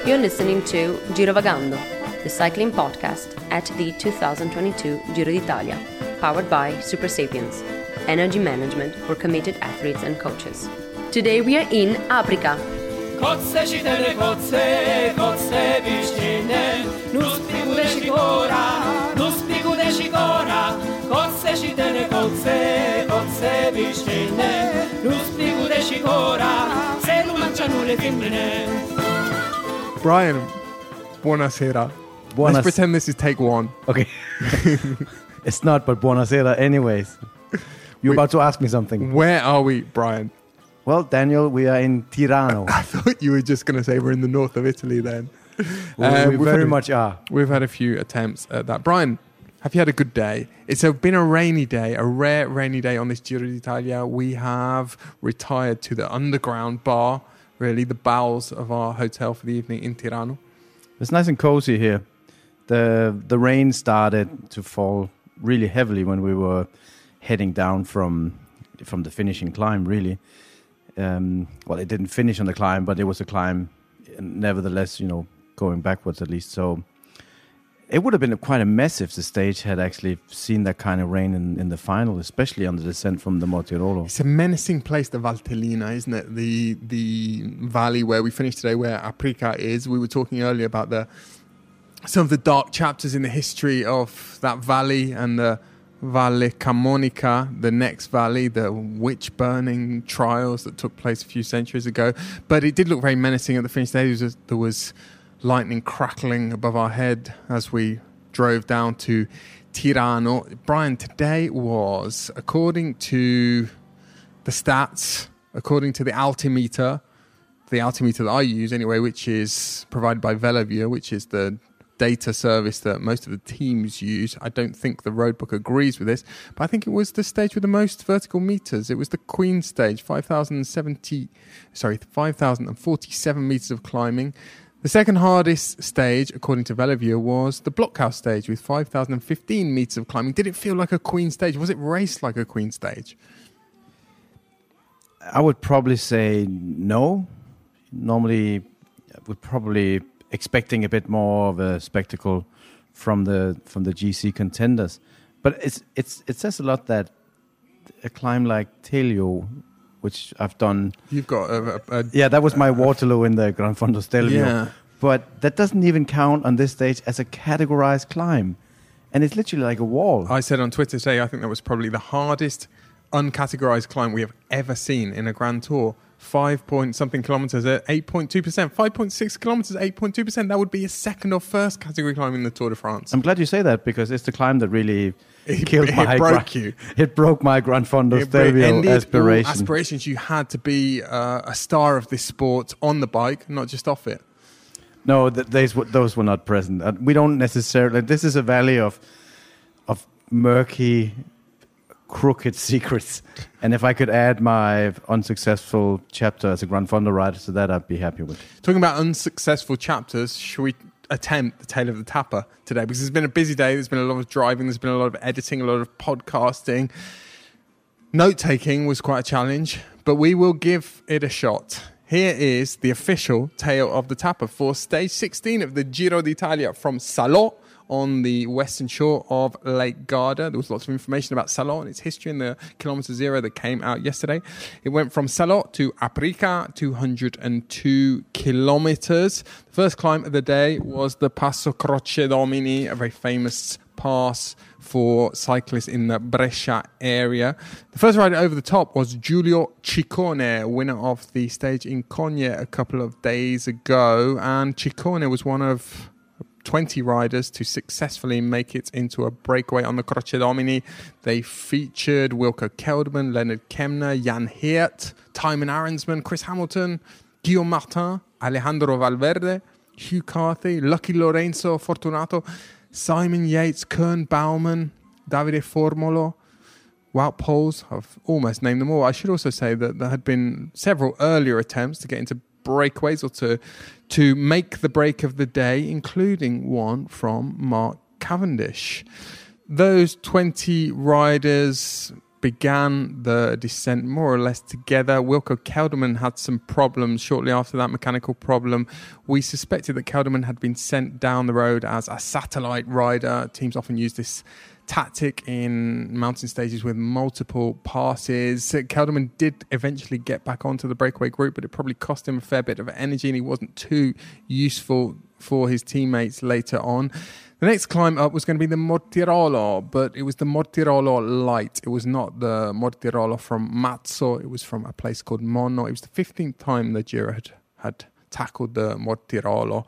You're listening to Girovagando, the cycling podcast at the 2022 Giro d'Italia, powered by Super Sapiens, energy management for committed athletes and coaches. Today we are in Aprica. Kotce čitene kotce, kotce višćine, nus prigude šikora, kotce čitene kotce, kotce višćine, nus prigude šikora, se nu mangiano le femmine. Brian, buonasera. Let's pretend this is take one. Okay. It's not, but buonasera anyways. You're about to ask me something. Where are we, Brian? Well, Daniel, we are in Tirano. I thought you were just going to say we're in the north of Italy then. We very much are. We've had a few attempts at that. Brian, have you had a good day? It's been a rainy day, a rare rainy day on this Giro d'Italia. We have retired to the underground bar, really the bowels of our hotel for the evening in Tirano. It's nice and cozy here. The rain started to fall really heavily when we were heading down from the finishing climb, really. Well, it didn't finish on the climb, but it was a climb, nevertheless, going backwards at least. So it would have been quite a mess if the stage had actually seen that kind of rain in the final, especially on the descent from the Mortirolo. It's a menacing place, the Valtellina, isn't it? The valley where we finished today, where Aprica is. We were talking earlier about some of the dark chapters in the history of that valley and the Valle Camonica, the next valley, the witch-burning trials that took place a few centuries ago. But it did look very menacing at the finish day. There was lightning crackling above our head as we drove down to Tirano. Brian, today was, according to the stats, according to the altimeter that I use anyway, which is provided by Velovia, which is the data service that most of the teams use. I don't think the roadbook agrees with this, but I think it was the stage with the most vertical meters. It was the Queen stage, 5,047 meters of climbing. The second hardest stage, according to Velovia, was the Blockhouse stage with 5,015 meters of climbing. Did it feel like a Queen stage? Was it raced like a Queen stage? I would probably say no. Normally, I would probably expecting a bit more of a spectacle from the GC contenders, but it says a lot that a climb like Telio, which I've done. You've got that was my Waterloo in the Gran Fondo Stelvio. Yeah. But that doesn't even count on this stage as a categorized climb, and it's literally like a wall. I said on Twitter today, I think that was probably the hardest uncategorized climb we have ever seen in a Grand Tour. 5-point-something kilometers at 8.2%. 5.6 kilometers, 8.2%. That would be a second or first category climb in the Tour de France. I'm glad you say that, because it's the climb that really killed my... It broke you. It broke my Gran Fondo Stelvio aspiration. Aspirations. You had to be a star of this sport on the bike, not just off it. No, those were not present. We don't necessarily... This is a valley of murky, crooked secrets, and if I could add my unsuccessful chapter as a Gran Fondo rider to that, I'd be happy with. Talking about unsuccessful chapters, should we attempt the Tale of the Tapper today? Because it's been a busy day. There's been a lot of driving. There's been a lot of editing, a lot of podcasting. Note-taking was quite a challenge, but we will give it a shot. Here is the official Tale of the Tapper for stage 16 of the Giro d'Italia from Salò, on the western shore of Lake Garda. There was lots of information about Salò and its history in the Kilometer Zero that came out yesterday. It went from Salò to Aprica, 202 kilometers. The first climb of the day was the Passo Croce Domini, a very famous pass for cyclists in the Brescia area. The first rider over the top was Giulio Ciccone, winner of the stage in Cogne a couple of days ago. And Ciccone was one of 20 riders to successfully make it into a breakaway on the Croce Domini. They featured Wilco Kelderman, Leonard Kemner, Jan Hirt, Tymon Arensman, Chris Hamilton, Guillaume Martin, Alejandro Valverde, Hugh Carthy, Lucky Lorenzo Fortunato, Simon Yates, Kern Baumann, Davide Formolo, Wout Poels. I've almost named them all. I should also say that there had been several earlier attempts to get into breakaways or to make the break of the day, including one from Mark Cavendish. Those 20 riders began the descent more or less together. Wilco Kelderman had some problems shortly after that mechanical problem. We suspected that Kelderman had been sent down the road as a satellite rider. Teams often use this tactic in mountain stages with multiple passes. Kelderman did eventually get back onto the breakaway group, but it probably cost him a fair bit of energy and he wasn't too useful for his teammates later on. The next climb up was going to be the Mortirolo, but it was the Mortirolo Light. It was not the Mortirolo from Mazzo. It was from a place called Monno. It was the 15th time the Giro had tackled the Mortirolo.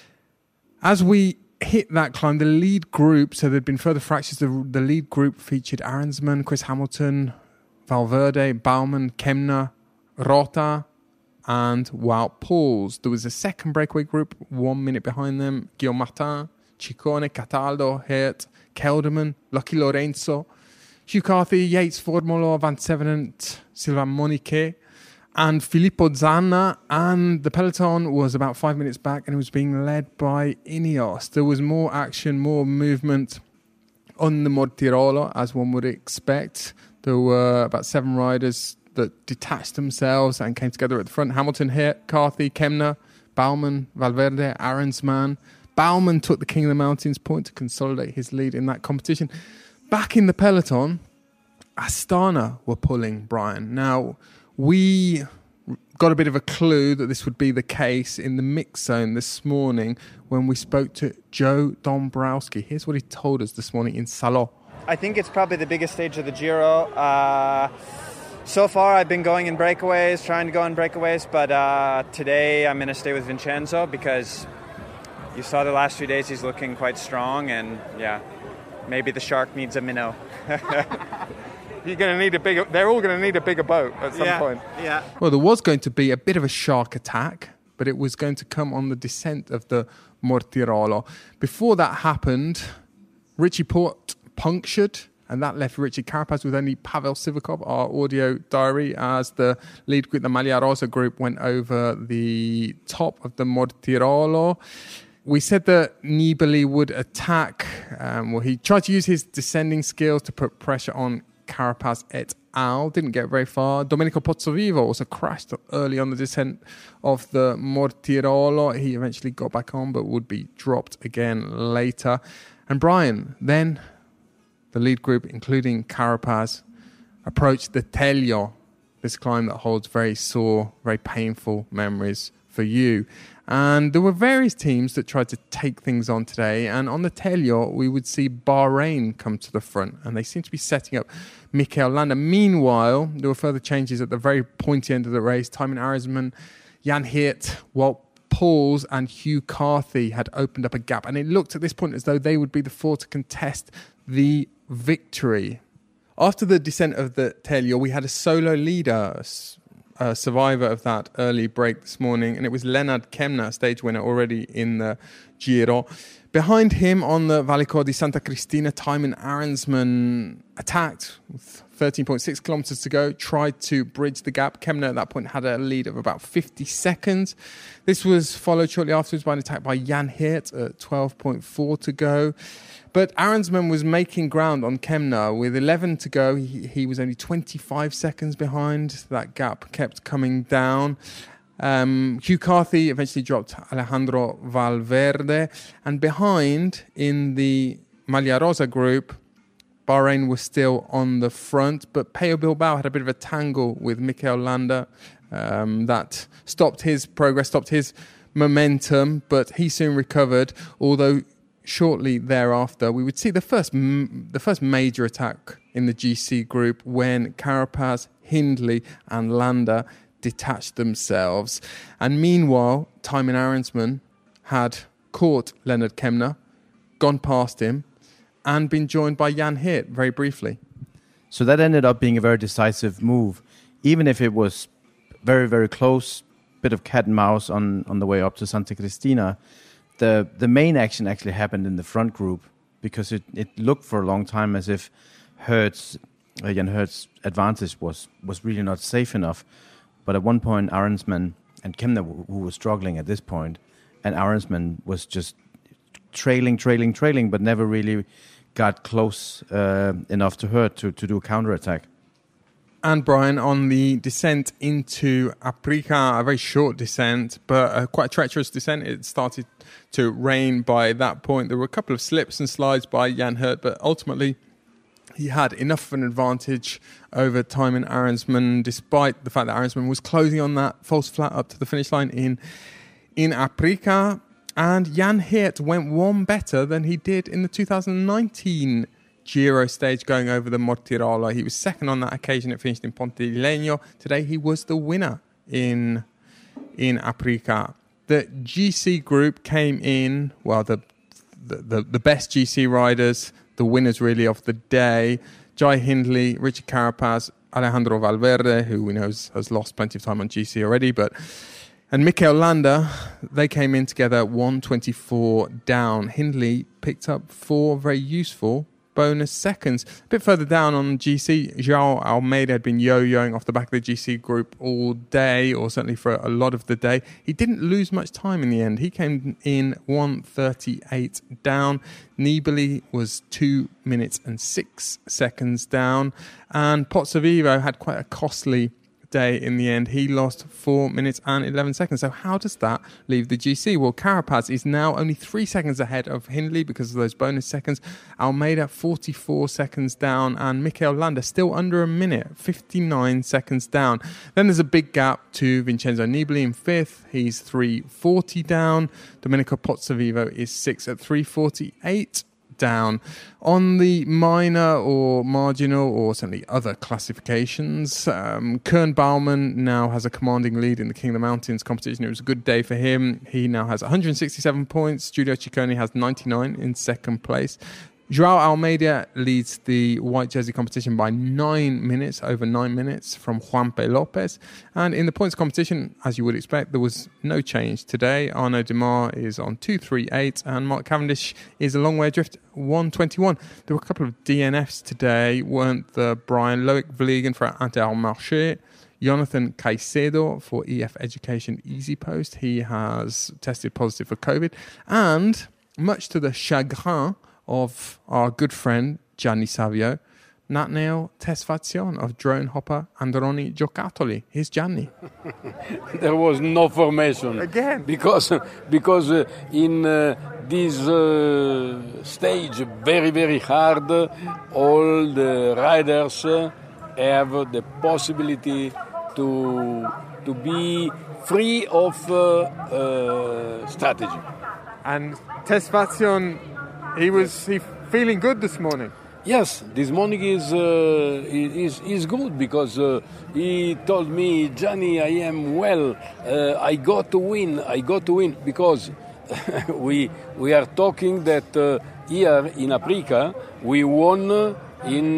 As we hit that climb, the lead group, so there'd been further fractures. The lead group featured Arensman, Chris Hamilton, Valverde, Baumann, Kemna, Rota, and Wout Poels. There was a second breakaway group 1 minute behind them: Guillaume Martin, Ciccone, Cataldo, Hirt, Kelderman, Lucky Lorenzo, Hugh Carthy, Yates, Formolo, Van Sevenant, Sylvain Monique, and Filippo Zanna. And the peloton was about 5 minutes back and it was being led by Ineos. There was more action, more movement on the Mortirolo, as one would expect. There were about 7 riders that detached themselves and came together at the front: Hamilton, Hirt, Carthy, Kemna, Baumann, Valverde, Arensman. Baumann took the King of the Mountains point to consolidate his lead in that competition. Back in the peloton, Astana were pulling, Brian. Now, we got a bit of a clue that this would be the case in the mix zone this morning when we spoke to Joe Dombrowski. Here's what he told us this morning in Salò. I think it's probably the biggest stage of the Giro. So far, I've been going in breakaways, trying to go in breakaways, but today I'm going to stay with Vincenzo because you saw the last few days he's looking quite strong, and yeah, maybe the shark needs a minnow. You're going to need they're all going to need a bigger boat at some point. Yeah. Well, there was going to be a bit of a shark attack, but it was going to come on the descent of the Mortirolo. Before that happened, Richie Porte punctured, and that left Richie Carapaz with only Pavel Sivakov, our audio diary, as the lead group, the Maglia Rosa group, went over the top of the Mortirolo. We said that Nibali would attack. He tried to use his descending skills to put pressure on Carapaz et al. Didn't get very far. Domenico Pozzovivo also crashed early on the descent of the Mortirolo. He eventually got back on, but would be dropped again later. And Brian, then the lead group, including Carapaz, approached the Telio, this climb that holds very sore, very painful memories for you. And there were various teams that tried to take things on today. And on the Telio, we would see Bahrain come to the front. And they seem to be setting up Mikel Landa. Meanwhile, there were further changes at the very pointy end of the race. Thymen Arensman, Jan Hirt, Wout Poels and Hugh Carthy had opened up a gap. And it looked at this point as though they would be the 4 to contest the victory. After the descent of the Telio, we had a solo leader, a survivor of that early break this morning, and it was Lennard Kemna, stage winner already in the Giro. Behind him on the Vallecor di Santa Cristina, Thymen Arensman attacked with 13.6 kilometers to go, tried to bridge the gap. Kemna at that point had a lead of about 50 seconds. This was followed shortly afterwards by an attack by Jan Hirt at 12.4 to go. But Arensman was making ground on Kemna. With 11 to go, he was only 25 seconds behind. That gap kept coming down. Hugh Carthy eventually dropped Alejandro Valverde. And behind, in the Maglia Rosa group, Bahrain was still on the front. But Pello Bilbao had a bit of a tangle with Mikel Landa. That stopped his progress, stopped his momentum. But he soon recovered, although shortly thereafter, we would see the first major attack in the GC group when Carapaz, Hindley and Landa detached themselves. And meanwhile, Thymen Arensman had caught Lennard Kemna, gone past him, and been joined by Jan Hirt very briefly. So that ended up being a very decisive move, even if it was very, very close, bit of cat and mouse on the way up to Santa Cristina. The main action actually happened in the front group because it looked for a long time as if Jan Hirt's advantage was really not safe enough. But at one point, Arensman and Kemna, who was struggling at this point, and Arensman was just trailing, but never really got close enough to Hirt to do a counterattack. and Brian on the descent into Aprica, a very short descent, but quite a treacherous descent. It started to rain by that point. There were a couple of slips and slides by Jan Hirt, but ultimately he had enough of an advantage over Thymen Arensman, despite the fact that Arensman was closing on that false flat up to the finish line in Aprica. And Jan Hirt went one better than he did in the 2019 Giro stage going over the Mortirolo. He was second on that occasion. It finished in Ponte di Legno. Today he was the winner in Aprica. The GC group came in, well, the best GC riders, the winners really of the day. Jai Hindley, Richard Carapaz, Alejandro Valverde, who we know has lost plenty of time on GC already, and Mikel Landa, they came in together 124 down. Hindley picked up 4 very useful bonus seconds. A bit further down on GC, João Almeida had been yo-yoing off the back of the GC group all day, or certainly for a lot of the day. He didn't lose much time in the end. He came in 1:38 down. Nibali was 2 minutes and 6 seconds down. And Pozzovivo had quite a costly day in the end. He lost 4 minutes and 11 seconds. So how does that leave the GC? Well, Carapaz is now only 3 seconds ahead of Hindley because of those bonus seconds. Almeida 44 seconds down, and Mikel Landa still under a minute, 59 seconds down. Then there's a big gap to Vincenzo Nibali in 5th. He's 3:40 down. Domenico Pozzovivo is 6th at 3:48 down. On the minor or marginal or certainly other classifications, Kern Baumann now has a commanding lead in the King of the Mountains competition. It was a good day for him. He now has 167 points. Giulio Ciccone has 99 in second place. João Almeida leads the white jersey competition by 9 minutes, over 9 minutes from Juanpe Lopez. And in the points competition, as you would expect, there was no change today. Arnaud Démare is on 238 and Mark Cavendish is a long way adrift, 121. There were a couple of DNFs today, weren't there, Brian? Loic Vliegen for Intermarché, Jonathan Caicedo for EF Education Easy Post. He has tested positive for COVID. And much to the chagrin of our good friend Gianni Savio, Natneo Tesfazion of drone hopper Androni Giocattoli. Here's Gianni. There was no formation again because in this stage very, very hard, all the riders have the possibility to be free of strategy. And Tesfazion, he feeling good this morning. Yes, this morning is good because he told me, Gianni, I am well. I got to win because we are talking that here in Aprica we won in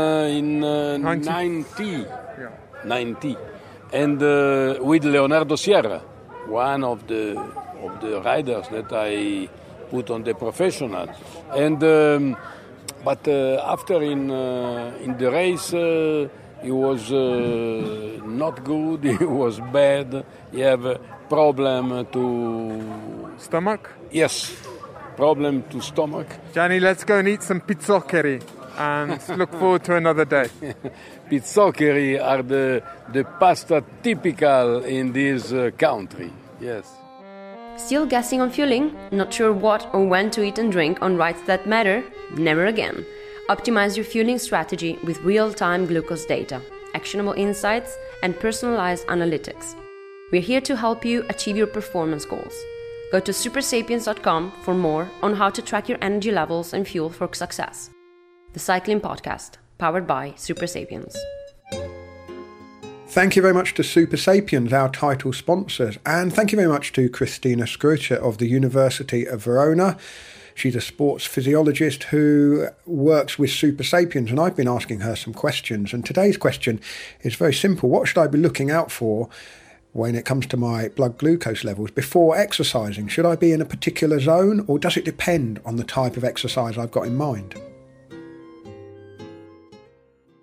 90, and with Leonardo Sierra, one of the riders that I put on the professional, and but after in the race he was not good. He was bad. He have a problem to stomach. Yes, problem to stomach. Gianni, let's go and eat some pizzoccheri and look forward to another day. Pizzoccheri are the pasta typical in this country. Yes. Still guessing on fueling? Not sure what or when to eat and drink on rides that matter? Never again. Optimize your fueling strategy with real-time glucose data, actionable insights, and personalized analytics. We're here to help you achieve your performance goals. Go to supersapiens.com for more on how to track your energy levels and fuel for success. The Cycling Podcast, powered by Super Sapiens. Thank you very much to Super Sapiens, our title sponsors, and thank you very much to Cristina Scrucia of the University of Verona. She's a sports physiologist who works with Super Sapiens, and I've been asking her some questions. And today's question is very simple. What should I be looking out for when it comes to my blood glucose levels before exercising? Should I be in a particular zone, or does it depend on the type of exercise I've got in mind?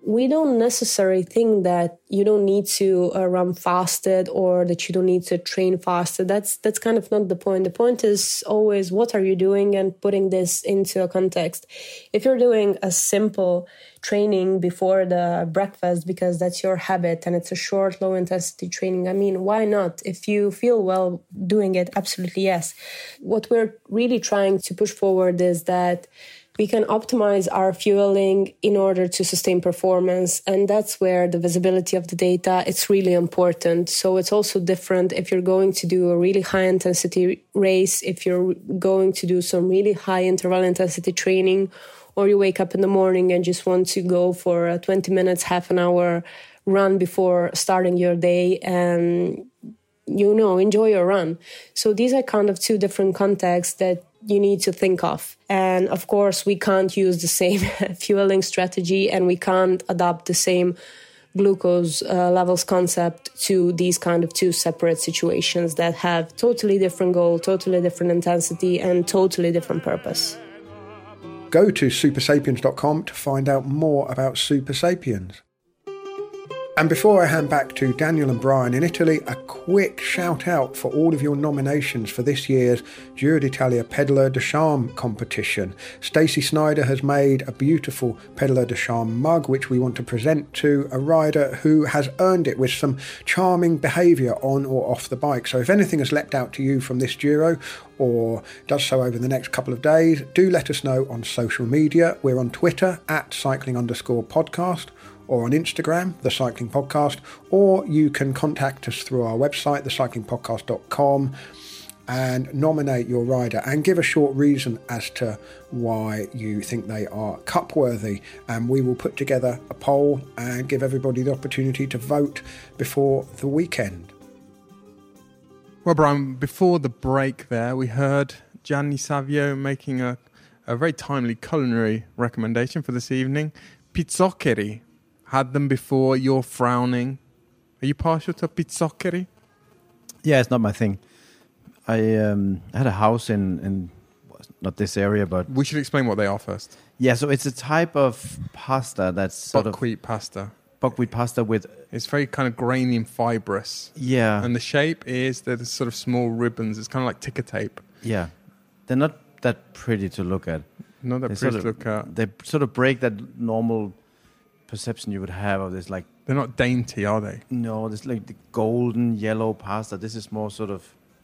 we don't necessarily think that you don't need to run fasted or that you don't need to train fasted. That's kind of not the point. The point is always, what are you doing, and putting this into a context. If you're doing a simple training before the breakfast because that's your habit and it's a short, low intensity training, I mean, why not? If you feel well doing it, absolutely yes. What we're really trying to push forward is that we can optimize our fueling in order to sustain performance. And that's where the visibility of the data, it's really important. So it's also different if you're going to do a really high intensity race, if you're going to do some really high interval intensity training, or you wake up in the morning and just want to go for a 20 minutes, half an hour run before starting your day and, enjoy your run. So these are kind of two different contexts that you need to think of. And of course, we can't use the same fueling strategy, and we can't adopt the same glucose levels concept to these kind of two separate situations that have totally different goal, totally different intensity, and totally different purpose. Go to supersapiens.com to find out more about Super Sapiens. And before I hand back to Daniel and Brian in Italy, a quick shout out for all of your nominations for this year's Giro d'Italia Pedaler de Charme competition. Stacey Snyder has made a beautiful Pedaler de Charme mug, which we want to present to a rider who has earned it with some charming behaviour on or off the bike. So if anything has leapt out to you from this Giro, or does so over the next couple of days, do let us know on social media. We're on Twitter @cycling_podcast, or on Instagram, The Cycling Podcast, or you can contact us through our website, thecyclingpodcast.com, and nominate your rider and give a short reason as to why you think they are cup worthy. And we will put together a poll and give everybody the opportunity to vote before the weekend. Well, Brian, before the break there, we heard Gianni Savio making a very timely culinary recommendation for this evening. Pizzoccheri. Had them before, you're frowning. Are you partial to pizzoccheri? Yeah, it's not my thing. I had a house in not this area, but... We should explain what they are first. Yeah, so it's a type of pasta that's sort buckwheat pasta. Buckwheat pasta with... It's very kind of grainy and fibrous. Yeah. And the shape is, they're the sort of small ribbons. It's kind of like ticker tape. Yeah. They're not that pretty to look at. Not that pretty to look at. They sort of break that normal perception you would have of this, like... They're not dainty, are they? No, there's like the golden yellow pasta. This is more sort of...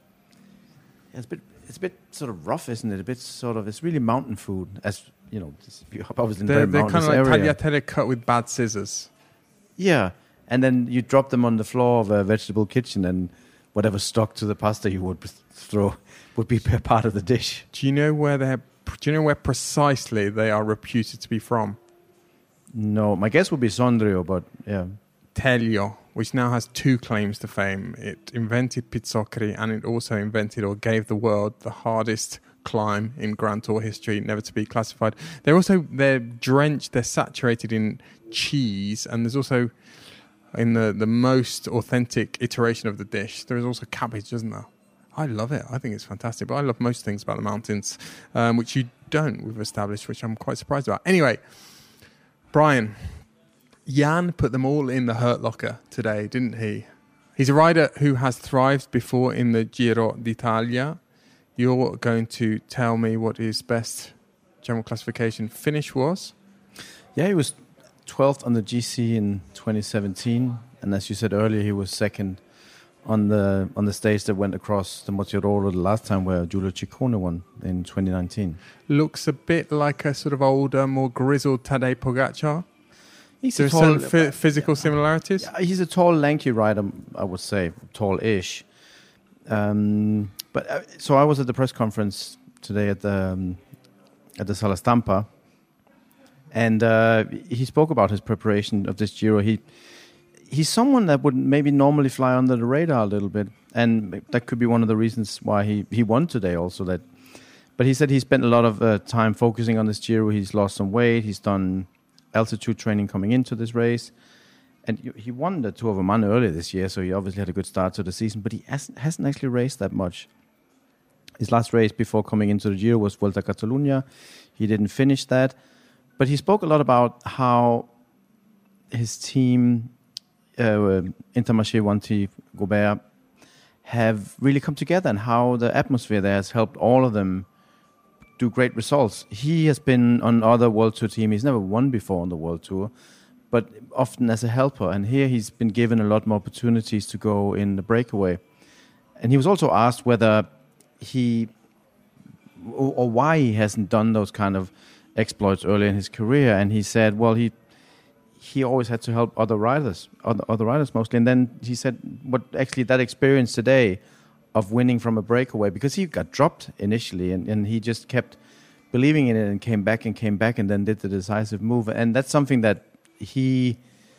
Yeah, it's a bit sort of rough, isn't it? A bit sort of... It's really mountain food, as, obviously in a very mountainous area. They're kind of like tagliatelle cut with bad scissors. Yeah, and then you drop them on the floor of a vegetable kitchen, and whatever stuck to the pasta you would throw would be part of the dish. Do you know where precisely they are reputed to be from? No, my guess would be Sondrio, but yeah. Telio, which now has two claims to fame. It invented pizzoccheri, and it also invented or gave the world the hardest climb in Grand Tour history, never to be classified. They're drenched, they're saturated in cheese, and there's also, in the most authentic iteration of the dish, there is also cabbage, isn't there? I love it. I think it's fantastic, but I love most things about the mountains, which you don't, we've established, which I'm quite surprised about. Anyway, Brian, Jan put them all in the hurt locker today, didn't he? He's a rider who has thrived before in the Giro d'Italia. You're going to tell me what his best general classification finish was? Yeah, he was 12th on the GC in 2017, and as you said earlier, he was second on the stage that went across the Mottirolo the last time, where Giulio Ciccone won in 2019. Looks a bit like a sort of older, more grizzled Tadej Pogacar. There's some physical similarities? Yeah, he's a tall, lanky rider, I would say, tall-ish. So I was at the press conference today at the Sala Stampa, and he spoke about his preparation of this Giro. He's someone that would maybe normally fly under the radar a little bit, and that could be one of the reasons why he won today also. But he said he spent a lot of time focusing on this Giro. He's lost some weight. He's done altitude training coming into this race. And he won the Tour of Oman earlier this year, so he obviously had a good start to the season, but he hasn't actually raced that much. His last race before coming into the Giro was Vuelta a Catalunya. He didn't finish that. But he spoke a lot about how his team, Intermarché, Wanty, Gobert, have really come together, and how the atmosphere there has helped all of them do great results. He has been on other World Tour teams. He's never won before on the World Tour, but often as a helper. And here he's been given a lot more opportunities to go in the breakaway. And he was also asked whether he, or why he hasn't done those kind of exploits early in his career. And he said, well, he always had to help other riders mostly. And then he said, what actually that experience today of winning from a breakaway, because he got dropped initially, and he just kept believing in it and came back and then did the decisive move. And that's something that he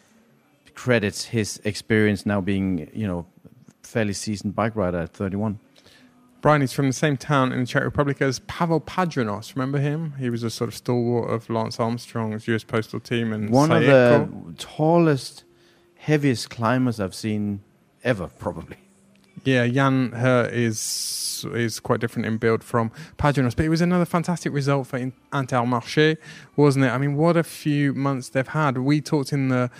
credits his experience now being, fairly seasoned bike rider at 31. Brian, he's from the same town in the Czech Republic as Pavel Padrinos. Remember him? He was a sort of stalwart of Lance Armstrong's US Postal Team. And one of the tallest, heaviest climbers I've seen ever, probably. Yeah, Jan Hurt is quite different in build from Padrinos, but it was another fantastic result for Intermarché, wasn't it? I mean, what a few months they've had. We talked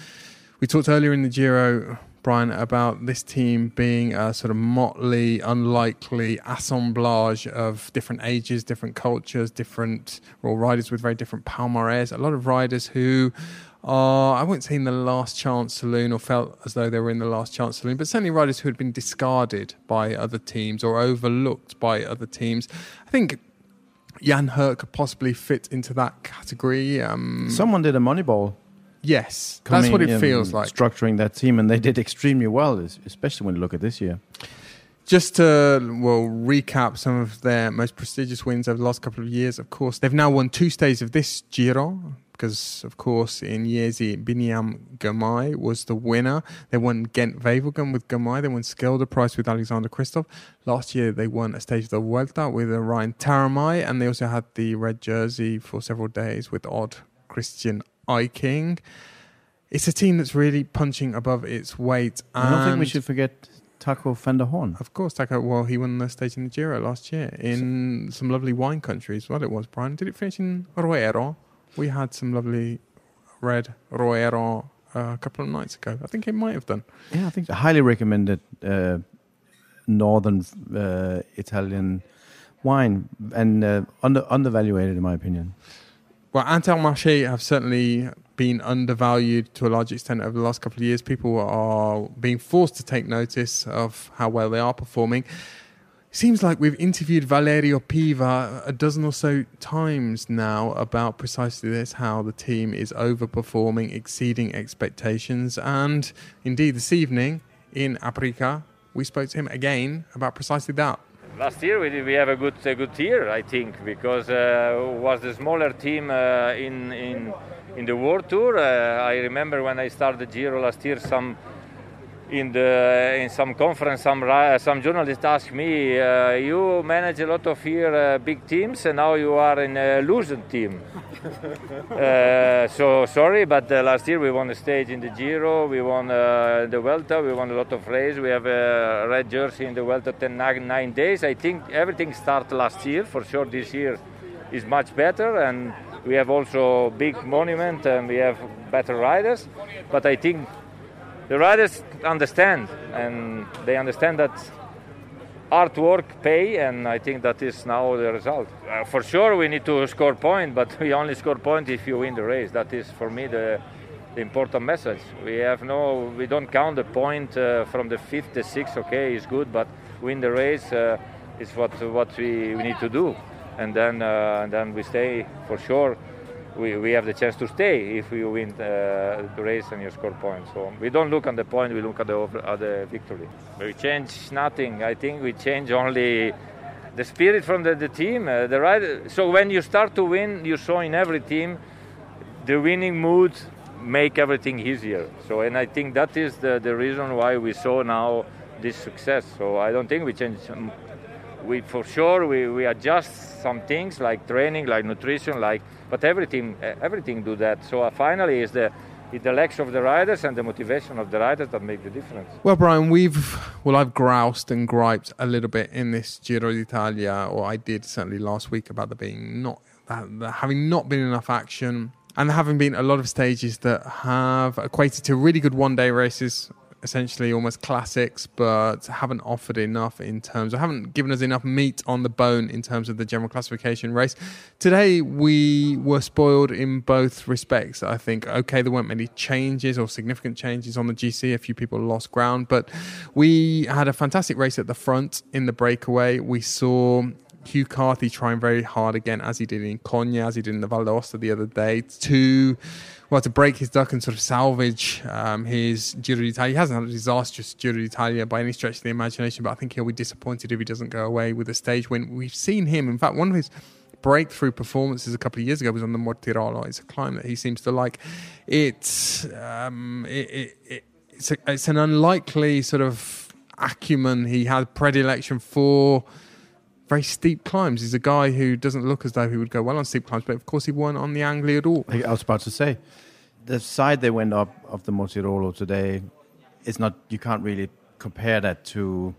earlier in the Giro, Brian, about this team being a sort of motley, unlikely assemblage of different ages, different cultures, different riders with very different palmarès. A lot of riders who are, I wouldn't say in the last chance saloon or felt as though they were in the last chance saloon, but certainly riders who had been discarded by other teams or overlooked by other teams. I think Jan Hurt could possibly fit into that category. Someone did a Moneyball. Yes, that's what it feels like. Structuring that team, and they did extremely well, especially when you look at this year. Just to recap some of their most prestigious wins over the last couple of years, of course, they've now won 2 stages of this Giro, because, of course, in Jesi, Biniam Girmay was the winner. They won Ghent-Wevelgem with Girmay. They won Skilder Prize with Alexander Kristoff. Last year, they won a stage of the Vuelta with Ryan Taramay, and they also had the red jersey for several days with odd Christian Eiking. It's a team that's really punching above its weight. I don't think we should forget Taco van der Hoorn. Of course, Taco. He won the stage in the Giro last year in some lovely wine countries. Well, it was, Brian. Did it finish in Roero? We had some lovely red Roero a couple of nights ago. I think it might have done. Yeah, I think I highly recommended northern Italian wine, and undervaluated in my opinion. Well, Intermarché have certainly been undervalued to a large extent over the last couple of years. People are being forced to take notice of how well they are performing. It seems like we've interviewed Valerio Piva a dozen or so times now about precisely this, how the team is overperforming, exceeding expectations. And indeed, this evening in Aprica, we spoke to him again about precisely that. Last year we have a good year, I think, because was the smaller team in the World Tour. I remember when I started the Giro last year, in some conference, some journalists asked me, "You manage a lot of here big teams, and now you are in a losing team." So sorry, but last year we won a stage in the Giro, we won the Vuelta, we won a lot of races. We have a red jersey in the Vuelta 9 days. I think everything started last year. For sure, this year is much better, and we have also big monument, and we have better riders. But I think the riders understand, and they understand that hard work pay, and I think that is now the result. For sure, we need to score point, but we only score point if you win the race. That is, for me, the important message. We don't count the point from the 5th to 6th. Okay, it's good, but win the race is what we need to do, and then we stay for sure. We have the chance to stay if we win the race and you score points. So we don't look at the point, we look at the victory. We change nothing. I think we change only the spirit from the team, the rider. So when you start to win, you saw in every team the winning mood make everything easier. So, and I think that is the reason why we saw now this success. So I don't think we change. We adjust some things like training, like nutrition, but everything do that. So finally, it's the legs of the riders and the motivation of the riders that make the difference. Well, Brian, I've groused and griped a little bit in this Giro d'Italia, or I did certainly last week, about there having not been enough action And there haven't been a lot of stages that have equated to really good one-day races, essentially almost classics, but haven't offered enough in terms of, haven't given us enough meat on the bone in terms of the general classification race. Today, we were spoiled in both respects. I think, okay, there weren't many changes or significant changes on the GC. A few people lost ground, but we had a fantastic race at the front in the breakaway. We saw Hugh Carthy trying very hard again, as he did in Konya, as he did in the Val d'Aosta the other day, to break his duck and sort of salvage his Giro d'Italia. He hasn't had a disastrous Giro d'Italia by any stretch of the imagination, but I think he'll be disappointed if he doesn't go away with a stage win. We've seen him, in fact, one of his breakthrough performances a couple of years ago was on the Mortirolo. It's a climb that he seems to like. It's an unlikely sort of acumen. He had predilection for very steep climbs. He's a guy who doesn't look as though he would go well on steep climbs, but of course he won on the Angli at all. I was about to say, the side they went up of the Mortirolo today is not, you can't really compare that to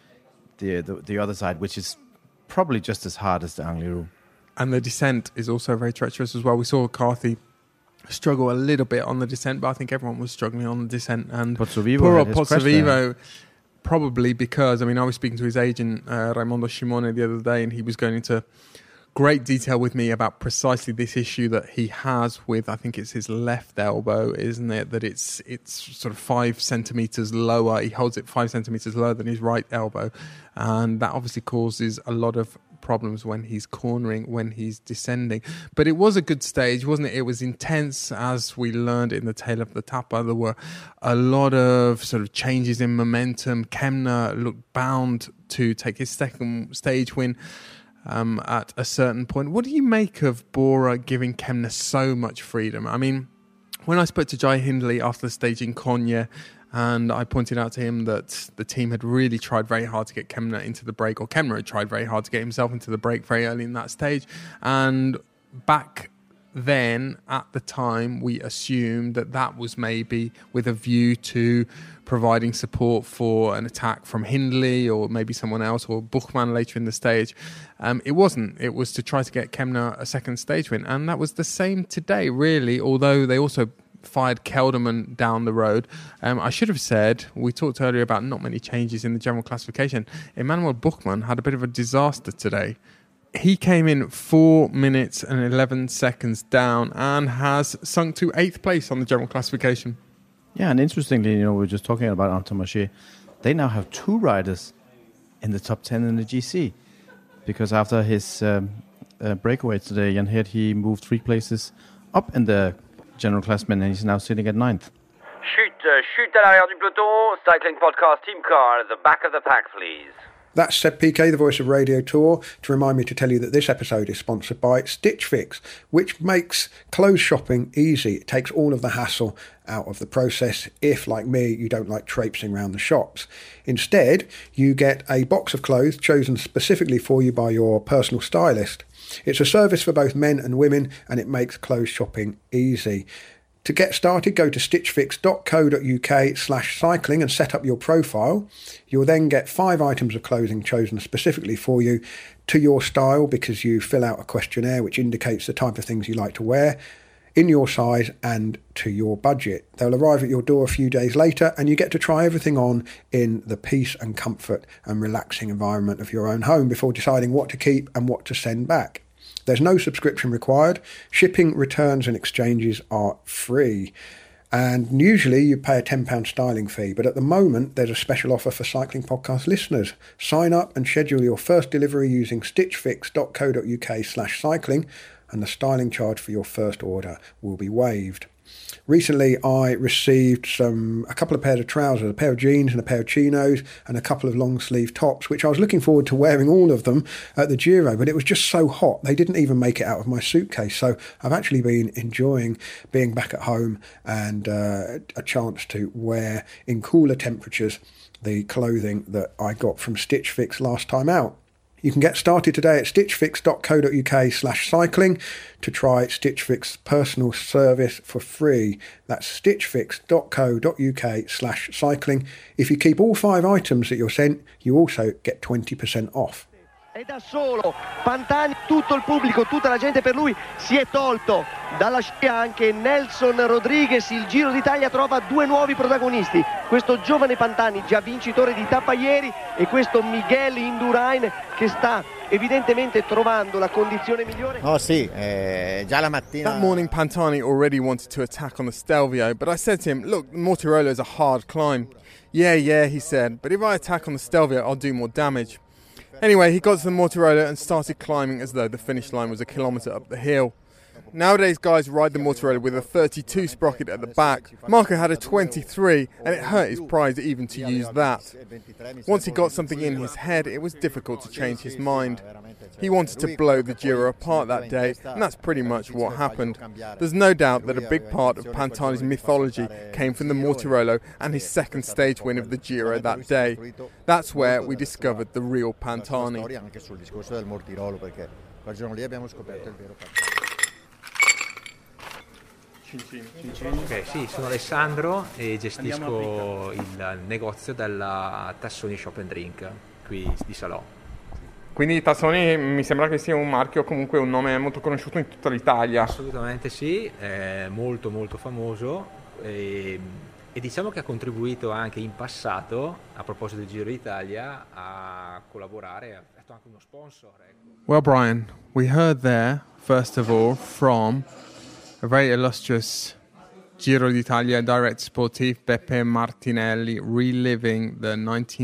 the other side, which is probably just as hard as the Angliru. And the descent is also very treacherous as well. We saw Carthy struggle a little bit on the descent, but I think everyone was struggling on the descent. And poor old Pozzovivo, probably because, I mean, I was speaking to his agent, Raimondo Scimone, the other day, and he was going into great detail with me about precisely this issue that he has with, I think it's his left elbow, isn't it? That it's sort of 5 centimetres lower. He holds it 5 centimetres lower than his right elbow. And that obviously causes a lot of problems when he's cornering, when he's descending. But it was a good stage, wasn't it? It was intense, as we learned in the tail of the Tapa. There were a lot of sort of changes in momentum. Kemna looked bound to take his second stage win at a certain point. What do you make of Bora giving Kemna so much freedom? I mean, when I spoke to Jai Hindley after the stage in Konya, and I pointed out to him that the team had really tried very hard to get Kemna into the break, or Kemna had tried very hard to get himself into the break very early in that stage. And back then, at the time, we assumed that that was maybe with a view to providing support for an attack from Hindley or maybe someone else, or Buchmann later in the stage. It wasn't. It was to try to get Kemna a second stage win. And that was the same today, really, although they also fired Kelderman down the road. I should have said, we talked earlier about not many changes in the general classification. Emanuel Buchmann had a bit of a disaster today. He came in 4 minutes and 11 seconds down and has sunk to 8th place on the general classification. Yeah, and interestingly, we were just talking about Intermarché. They now have 2 riders in the top 10 in the GC, because after his breakaway today, Jan Hirt, he moved 3 places up in the general classman, and he's now sitting at 9th. Chute à l'arrière du peloton, Cycling Podcast team car at the back of the pack, please. That's Seb Piquet, the voice of Radio Tour, to remind me to tell you that this episode is sponsored by Stitch Fix, which makes clothes shopping easy. It takes all of the hassle out of the process if, like me, you don't like traipsing around the shops. Instead, you get a box of clothes chosen specifically for you by your personal stylist. It's a service for both men and women, and it makes clothes shopping easy. To get started, go to stitchfix.co.uk/cycling and set up your profile. You'll then get 5 items of clothing chosen specifically for you to your style, because you fill out a questionnaire which indicates the type of things you like to wear, in your size and to your budget. They'll arrive at your door a few days later, and you get to try everything on in the peace and comfort and relaxing environment of your own home before deciding what to keep and what to send back. There's no subscription required. Shipping, returns and exchanges are free. And usually you pay a £10 styling fee. But at the moment, there's a special offer for Cycling Podcast listeners. Sign up and schedule your first delivery using stitchfix.co.uk/cycling, and the styling charge for your first order will be waived. Recently, I received a couple of pairs of trousers, a pair of jeans and a pair of chinos, and a couple of long sleeve tops, which I was looking forward to wearing all of them at the Giro, but it was just so hot. They didn't even make it out of my suitcase. So I've actually been enjoying being back at home and a chance to wear in cooler temperatures the clothing that I got from Stitch Fix last time out. You can get started today at stitchfix.co.uk/cycling to try Stitch Fix personal service for free. That's stitchfix.co.uk/cycling. If you keep all 5 items that you're sent, you also get 20% off. e da solo Pantani, tutto il pubblico, tutta la gente per lui si è tolto dalla scia anche Nelson Rodriguez. Il Giro d'Italia trova due nuovi protagonisti, questo giovane Pantani già vincitore di tappa ieri e questo Miguel Indurain che sta evidentemente trovando la condizione migliore. Oh sì, già la mattina. That morning Pantani already wanted to attack on the Stelvio, but I said to him, look, Mortirolo is a hard climb. Yeah, he said, but if I attack on the Stelvio, I'll do more damage. Anyway, he got to the Mortirolo and started climbing as though the finish line was a kilometre up the hill. Nowadays, guys ride the Mortirolo with a 32 sprocket at the back. Marco had a 23, and it hurt his pride even to use that. Once he got something in his head, it was difficult to change his mind. He wanted to blow the Giro apart that day, and that's pretty much what happened. There's no doubt that a big part of Pantani's mythology came from the Mortirolo and his second stage win of the Giro that day. That's where we discovered the real Pantani. Ok, sì, sono Alessandro e gestisco il negozio della Tassoni Shop and Drink qui di Salò. Quindi Tassoni mi sembra che sia un marchio, comunque un nome molto conosciuto in tutta l'Italia. Assolutamente sì, è molto molto famoso e diciamo che ha contribuito anche in passato, a proposito del Giro d'Italia, a collaborare, ha fatto anche uno sponsor. Ecco. Well, Brian, we heard there, first of all, from a very illustrious Giro d'Italia direct sportif, Beppe Martinelli, reliving the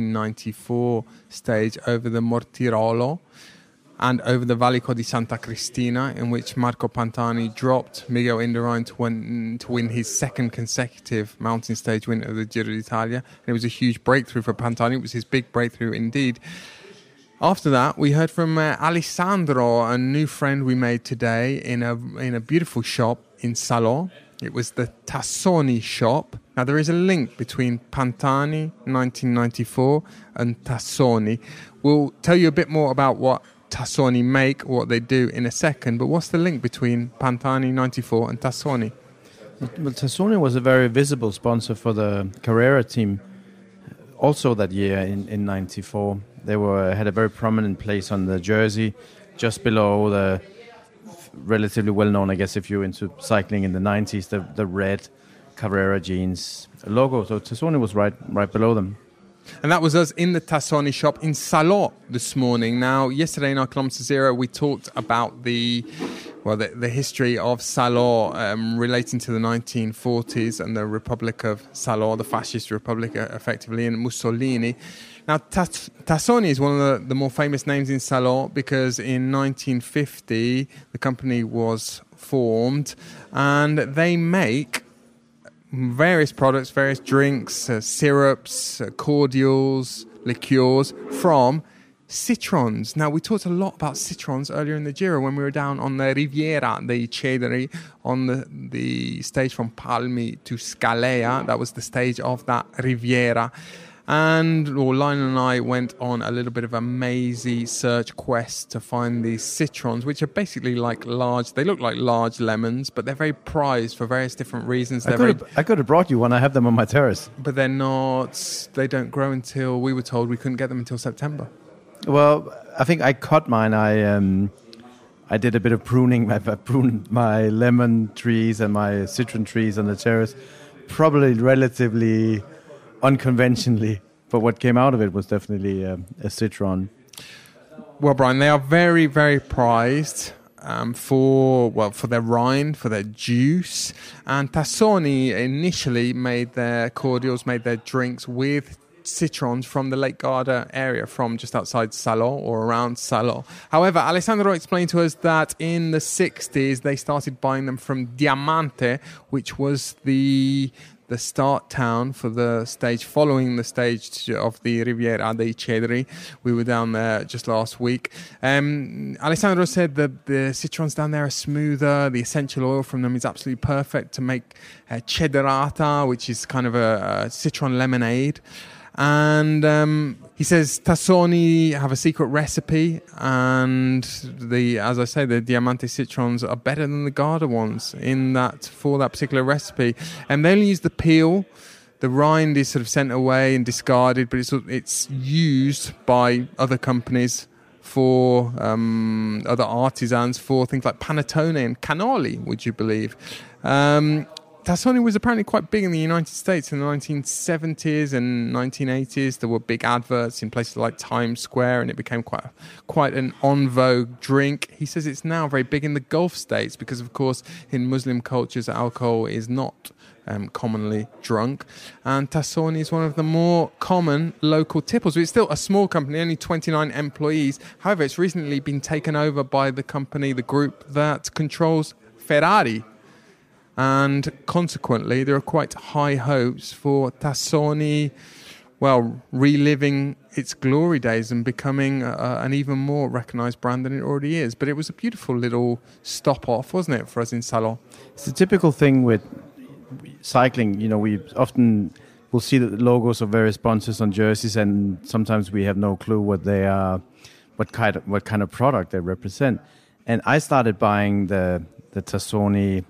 1994 stage over the Mortirolo and over the Valico di Santa Cristina, in which Marco Pantani dropped Miguel Indurain to win his second consecutive mountain stage win of the Giro d'Italia. And it was a huge breakthrough for Pantani. It was his big breakthrough indeed. After that, we heard from Alessandro, a new friend we made today in a beautiful shop in Salò. It was the Tassoni shop. Now, there is a link between Pantani 1994 and Tassoni. We'll tell you a bit more about what Tassoni make, what they do in a second, but what's the link between Pantani 94 and Tassoni? Well, Tassoni was a very visible sponsor for the Carrera team also that year in 94. They had a very prominent place on the jersey, just below the relatively well-known, I guess, if you're into cycling in the 90s, the red Carrera jeans logo. So Tassoni was right below them. And that was us in the Tassoni shop in Salò this morning. Now, yesterday in our Kilometer Zero, we talked about the history of Salò relating to the 1940s and the Republic of Salò, the fascist republic, effectively, and Mussolini. Now, Tassoni is one of the more famous names in Salò because in 1950 the company was formed and they make various products, various drinks, syrups, cordials, liqueurs from citrons. Now, we talked a lot about citrons earlier in the Giro when we were down on the Riviera dei Cedri on the stage from Palmi to Scalea. That was the stage of that Riviera. And Lionel and I went on a little bit of a mazy search quest to find these citrons, which are basically like they look like large lemons, but they're very prized for various different reasons. I could have brought you one. I have them on my terrace. But they don't grow until, we were told we couldn't get them until September. Well, I think I cut mine. I did a bit of pruning. I pruned my lemon trees and my citron trees on the terrace, probably relatively unconventionally, but what came out of it was definitely a citron. Well, Brian, they are very, very prized for their rind, for their juice. And Tassoni initially made their cordials, made their drinks with citrons from the Lake Garda area, from just outside Salò or around Salò. However, Alessandro explained to us that in the 60s they started buying them from Diamante, which was the start town for the stage following the stage of the Riviera dei Cedri. We were down there just last week. Alessandro said that the citrons down there are smoother. The essential oil from them is absolutely perfect to make cederata, which is kind of a citron lemonade. And he says Tassoni have a secret recipe, and as I say, the Diamante citrons are better than the Garda ones for that particular recipe. And they only use the peel. The rind is sort of sent away and discarded, but it's used by other companies for other artisans for things like panettone and cannoli, would you believe? Tassoni was apparently quite big in the United States in the 1970s and 1980s. There were big adverts in places like Times Square, and it became quite an en vogue drink. He says it's now very big in the Gulf states because, of course, in Muslim cultures, alcohol is not commonly drunk. And Tassoni is one of the more common local tipples. It's still a small company, only 29 employees. However, it's recently been taken over by the group that controls Ferrari. And consequently, there are quite high hopes for Tassoni, reliving its glory days and becoming an even more recognised brand than it already is. But it was a beautiful little stop-off, wasn't it, for us in Salon? It's a typical thing with cycling. We often will see the logos of various sponsors on jerseys, and sometimes we have no clue what they are, what kind of product they represent. And I started buying the Tassoni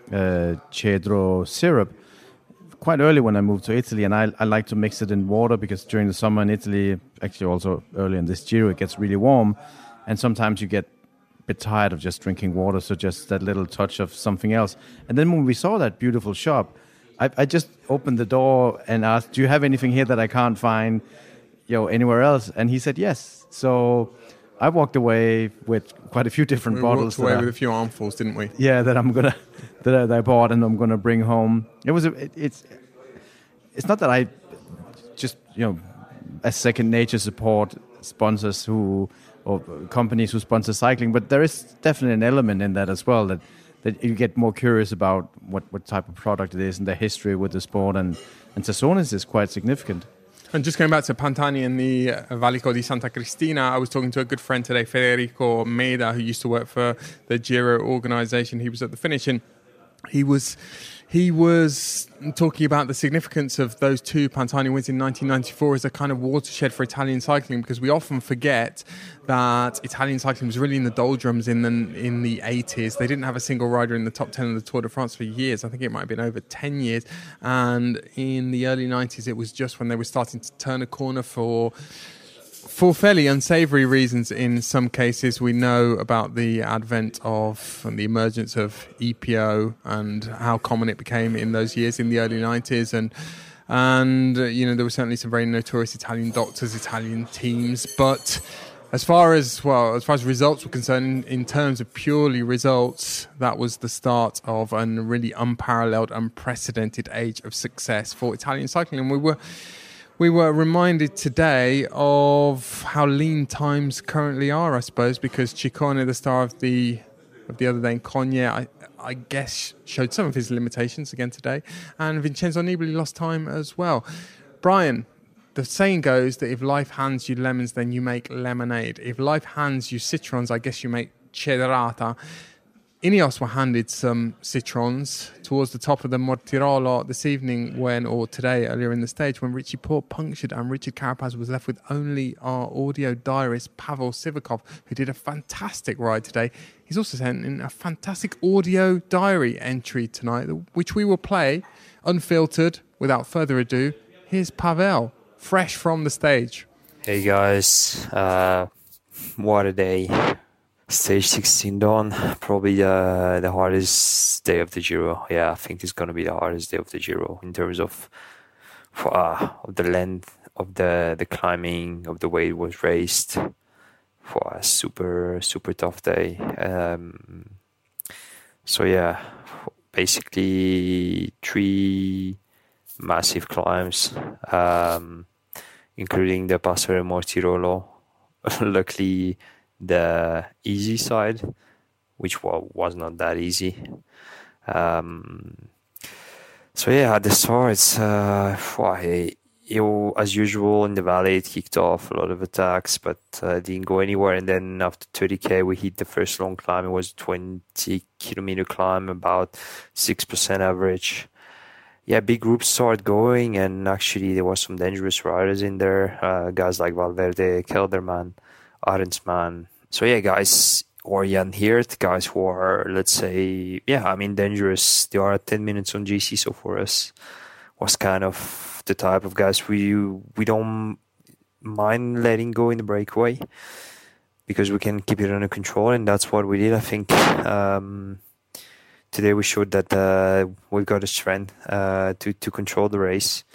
Cedro syrup quite early when I moved to Italy, and I like to mix it in water because during the summer in Italy, actually also early in this Giro, it gets really warm, and sometimes you get a bit tired of just drinking water, so just that little touch of something else. And then when we saw that beautiful shop, I just opened the door and asked, do you have anything here that I can't find anywhere else? And he said yes. So I walked away with quite a few different bottles. We walked away with a few armfuls, didn't we? Yeah, that I bought and I'm gonna bring home. It's not that I just as second nature support sponsors or companies who sponsor cycling, but there is definitely an element in that as well that you get more curious about what type of product it is and the history with the sport, and Tassonis is quite significant. And just going back to Pantani and the Valico di Santa Cristina, I was talking to a good friend today, Federico Meda, who used to work for the Giro organisation. He was at the finish, and he was talking about the significance of those two Pantani wins in 1994 as a kind of watershed for Italian cycling, because we often forget that Italian cycling was really in the doldrums in the 80s. They didn't have a single rider in the top 10 of the Tour de France for years. I think it might have been over 10 years. And in the early 90s, it was just when they were starting to turn a corner for fairly unsavoury reasons in some cases. We know about the advent of and the emergence of EPO and how common it became in those years in the early 90s. And there were certainly some very notorious Italian doctors, Italian teams. But as far as results were concerned, in terms of purely results, that was the start of a really unparalleled, unprecedented age of success for Italian cycling. And we were reminded today of how lean times currently are, I suppose, because Ciccone, the star of the other day in Cogne, I guess showed some of his limitations again today, and Vincenzo Nibali lost time as well. Brian, the saying goes that if life hands you lemons, then you make lemonade. If life hands you citrons, I guess you make cedrata. Ineos were handed some citrons towards the top of the Mortirolo this evening earlier in the stage, when Richie Porte punctured and Richard Carapaz was left with only our audio diarist, Pavel Sivakov, who did a fantastic ride today. He's also sent in a fantastic audio diary entry tonight, which we will play unfiltered without further ado. Here's Pavel, fresh from the stage. Hey guys, what a day. Stage 16 done, probably the hardest day of the Giro. Yeah, I think it's going to be the hardest day of the Giro in terms of the length of the climbing, of the way it was raced. For a super, super tough day. So yeah, basically 3 massive climbs, including the Passo del Mortirolo. Luckily, the easy side, which was not that easy. So yeah, at the start, as usual in the valley, it kicked off a lot of attacks, but didn't go anywhere. And then after 30k, we hit the first long climb. It was a 20-kilometer climb, about 6% average. Yeah, big groups started going, and actually there was some dangerous riders in there. Guys like Valverde, Kelderman, Arendsman. So yeah, guys, or Jan Hirt, guys who are, let's say, dangerous. They are at 10 minutes on GC, so for us was kind of the type of guys we don't mind letting go in the breakaway. because we can keep it under control, and that's what we did. I think today we showed that we've got the strength to control the race.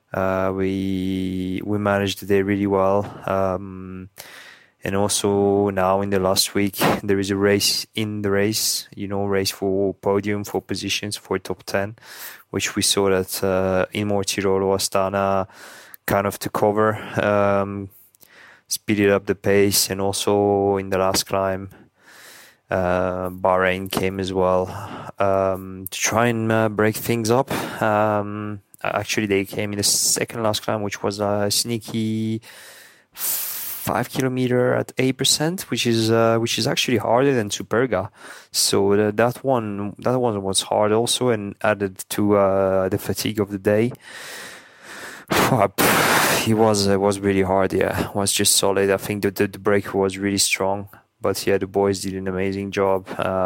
We managed the day really well, and also now in the last week there is a race in the race, race for podium, for positions, for top 10, which we saw that in Mortirolo, Astana kind of took over, speeded up the pace, and also in the last climb Bahrain came as well to try and break things up. Actually, they came in the second last climb, which was a sneaky 5 kilometer at 8%, which is actually harder than Superga. So that one was hard also, and added to the fatigue of the day. It was really hard. Yeah, it was just solid. I think the break was really strong. But yeah, the boys did an amazing job.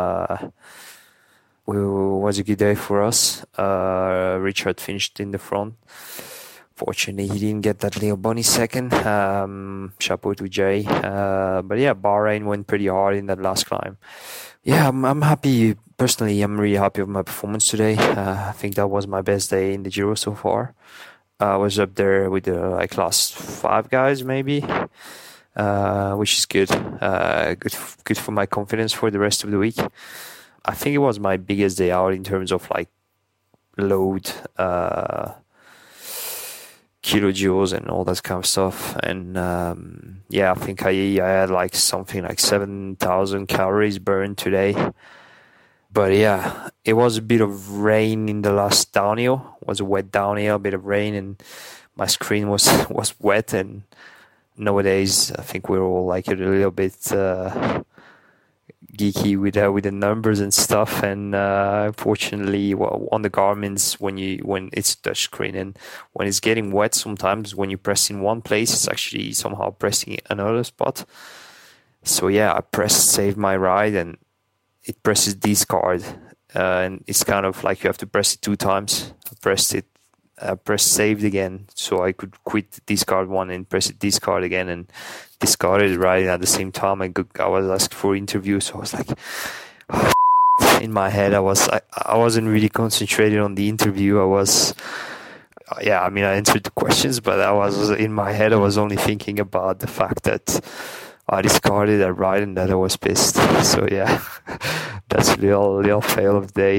It was a good day for us. Richard finished in the front. Fortunately, he didn't get that little bunny second. Chapeau to Jay. But yeah, Bahrain went pretty hard in that last climb. Yeah, I'm happy. Personally, I'm really happy with my performance today. I think that was my best day in the Giro so far. I was up there with the last 5 guys maybe, which is good. Good for my confidence for the rest of the week. I think it was my biggest day out in terms of load, kilojoules and all that kind of stuff. And I think I had something like 7,000 calories burned today. But yeah, it was a bit of rain in the last downhill. It was a wet downhill, a bit of rain, and my screen was wet. And nowadays, I think we're all a little bit geeky with the numbers and stuff. And unfortunately, on the Garmin's, when it's touchscreen and when it's getting wet, sometimes when you press in one place, it's actually somehow pressing another spot. So yeah, I pressed save my ride, and it presses discard, and it's kind of like you have to press it 2 times. I pressed saved again, so I could quit the discard one and press it discard again, and discarded right at the same time. I was asked for interview, so I was like, in my head, I wasn't really concentrated on the interview. I answered the questions, but in my head, I was only thinking about the fact that I discarded that ride and that I was pissed. So yeah, that's a little fail of the day.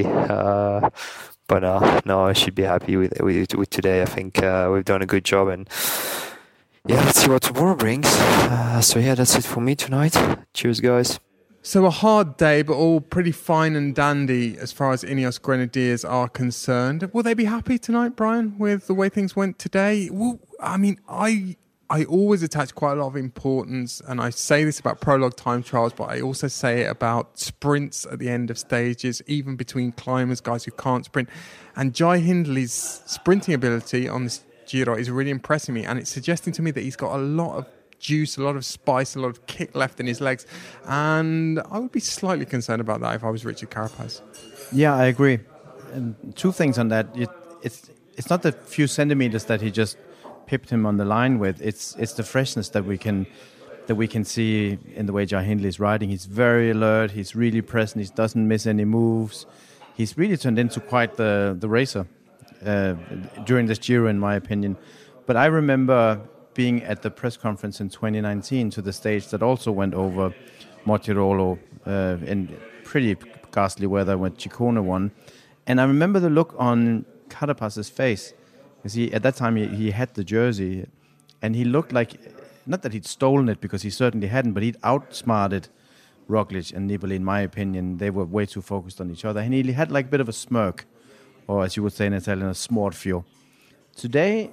But no, I should be happy with today. I think we've done a good job, and yeah, let's see what tomorrow brings. So yeah, that's it for me tonight. Cheers, guys. So a hard day, but all pretty fine and dandy as far as Ineos Grenadiers are concerned. Will they be happy tonight, Brian, with the way things went today? Well, I mean, I always attach quite a lot of importance, and I say this about prologue time trials, but I also say it about sprints at the end of stages, even between climbers, guys who can't sprint. And Jai Hindley's sprinting ability on this Giro is really impressing me, and it's suggesting to me that he's got a lot of juice, a lot of spice, a lot of kick left in his legs, and I would be slightly concerned about that if I was Richard Carapaz. Yeah, I agree. And 2 things on that. It's not the few centimeters that he just pipped him on the line with. It's the freshness that we can see in the way Jai Hindley is riding. He's very alert. He's really present. He doesn't miss any moves. He's really turned into quite the racer during this Giro, in my opinion. But I remember being at the press conference in 2019 to the stage that also went over Mortirolo in pretty ghastly weather when Ciccone won. And I remember the look on Carapaz's face. Because at that time he had the jersey, and he looked like, not that he'd stolen it, because he certainly hadn't, but he'd outsmarted Roglic and Nibali, in my opinion. They were way too focused on each other, and he had a bit of a smirk, or as you would say in Italian, a smorfio. Today,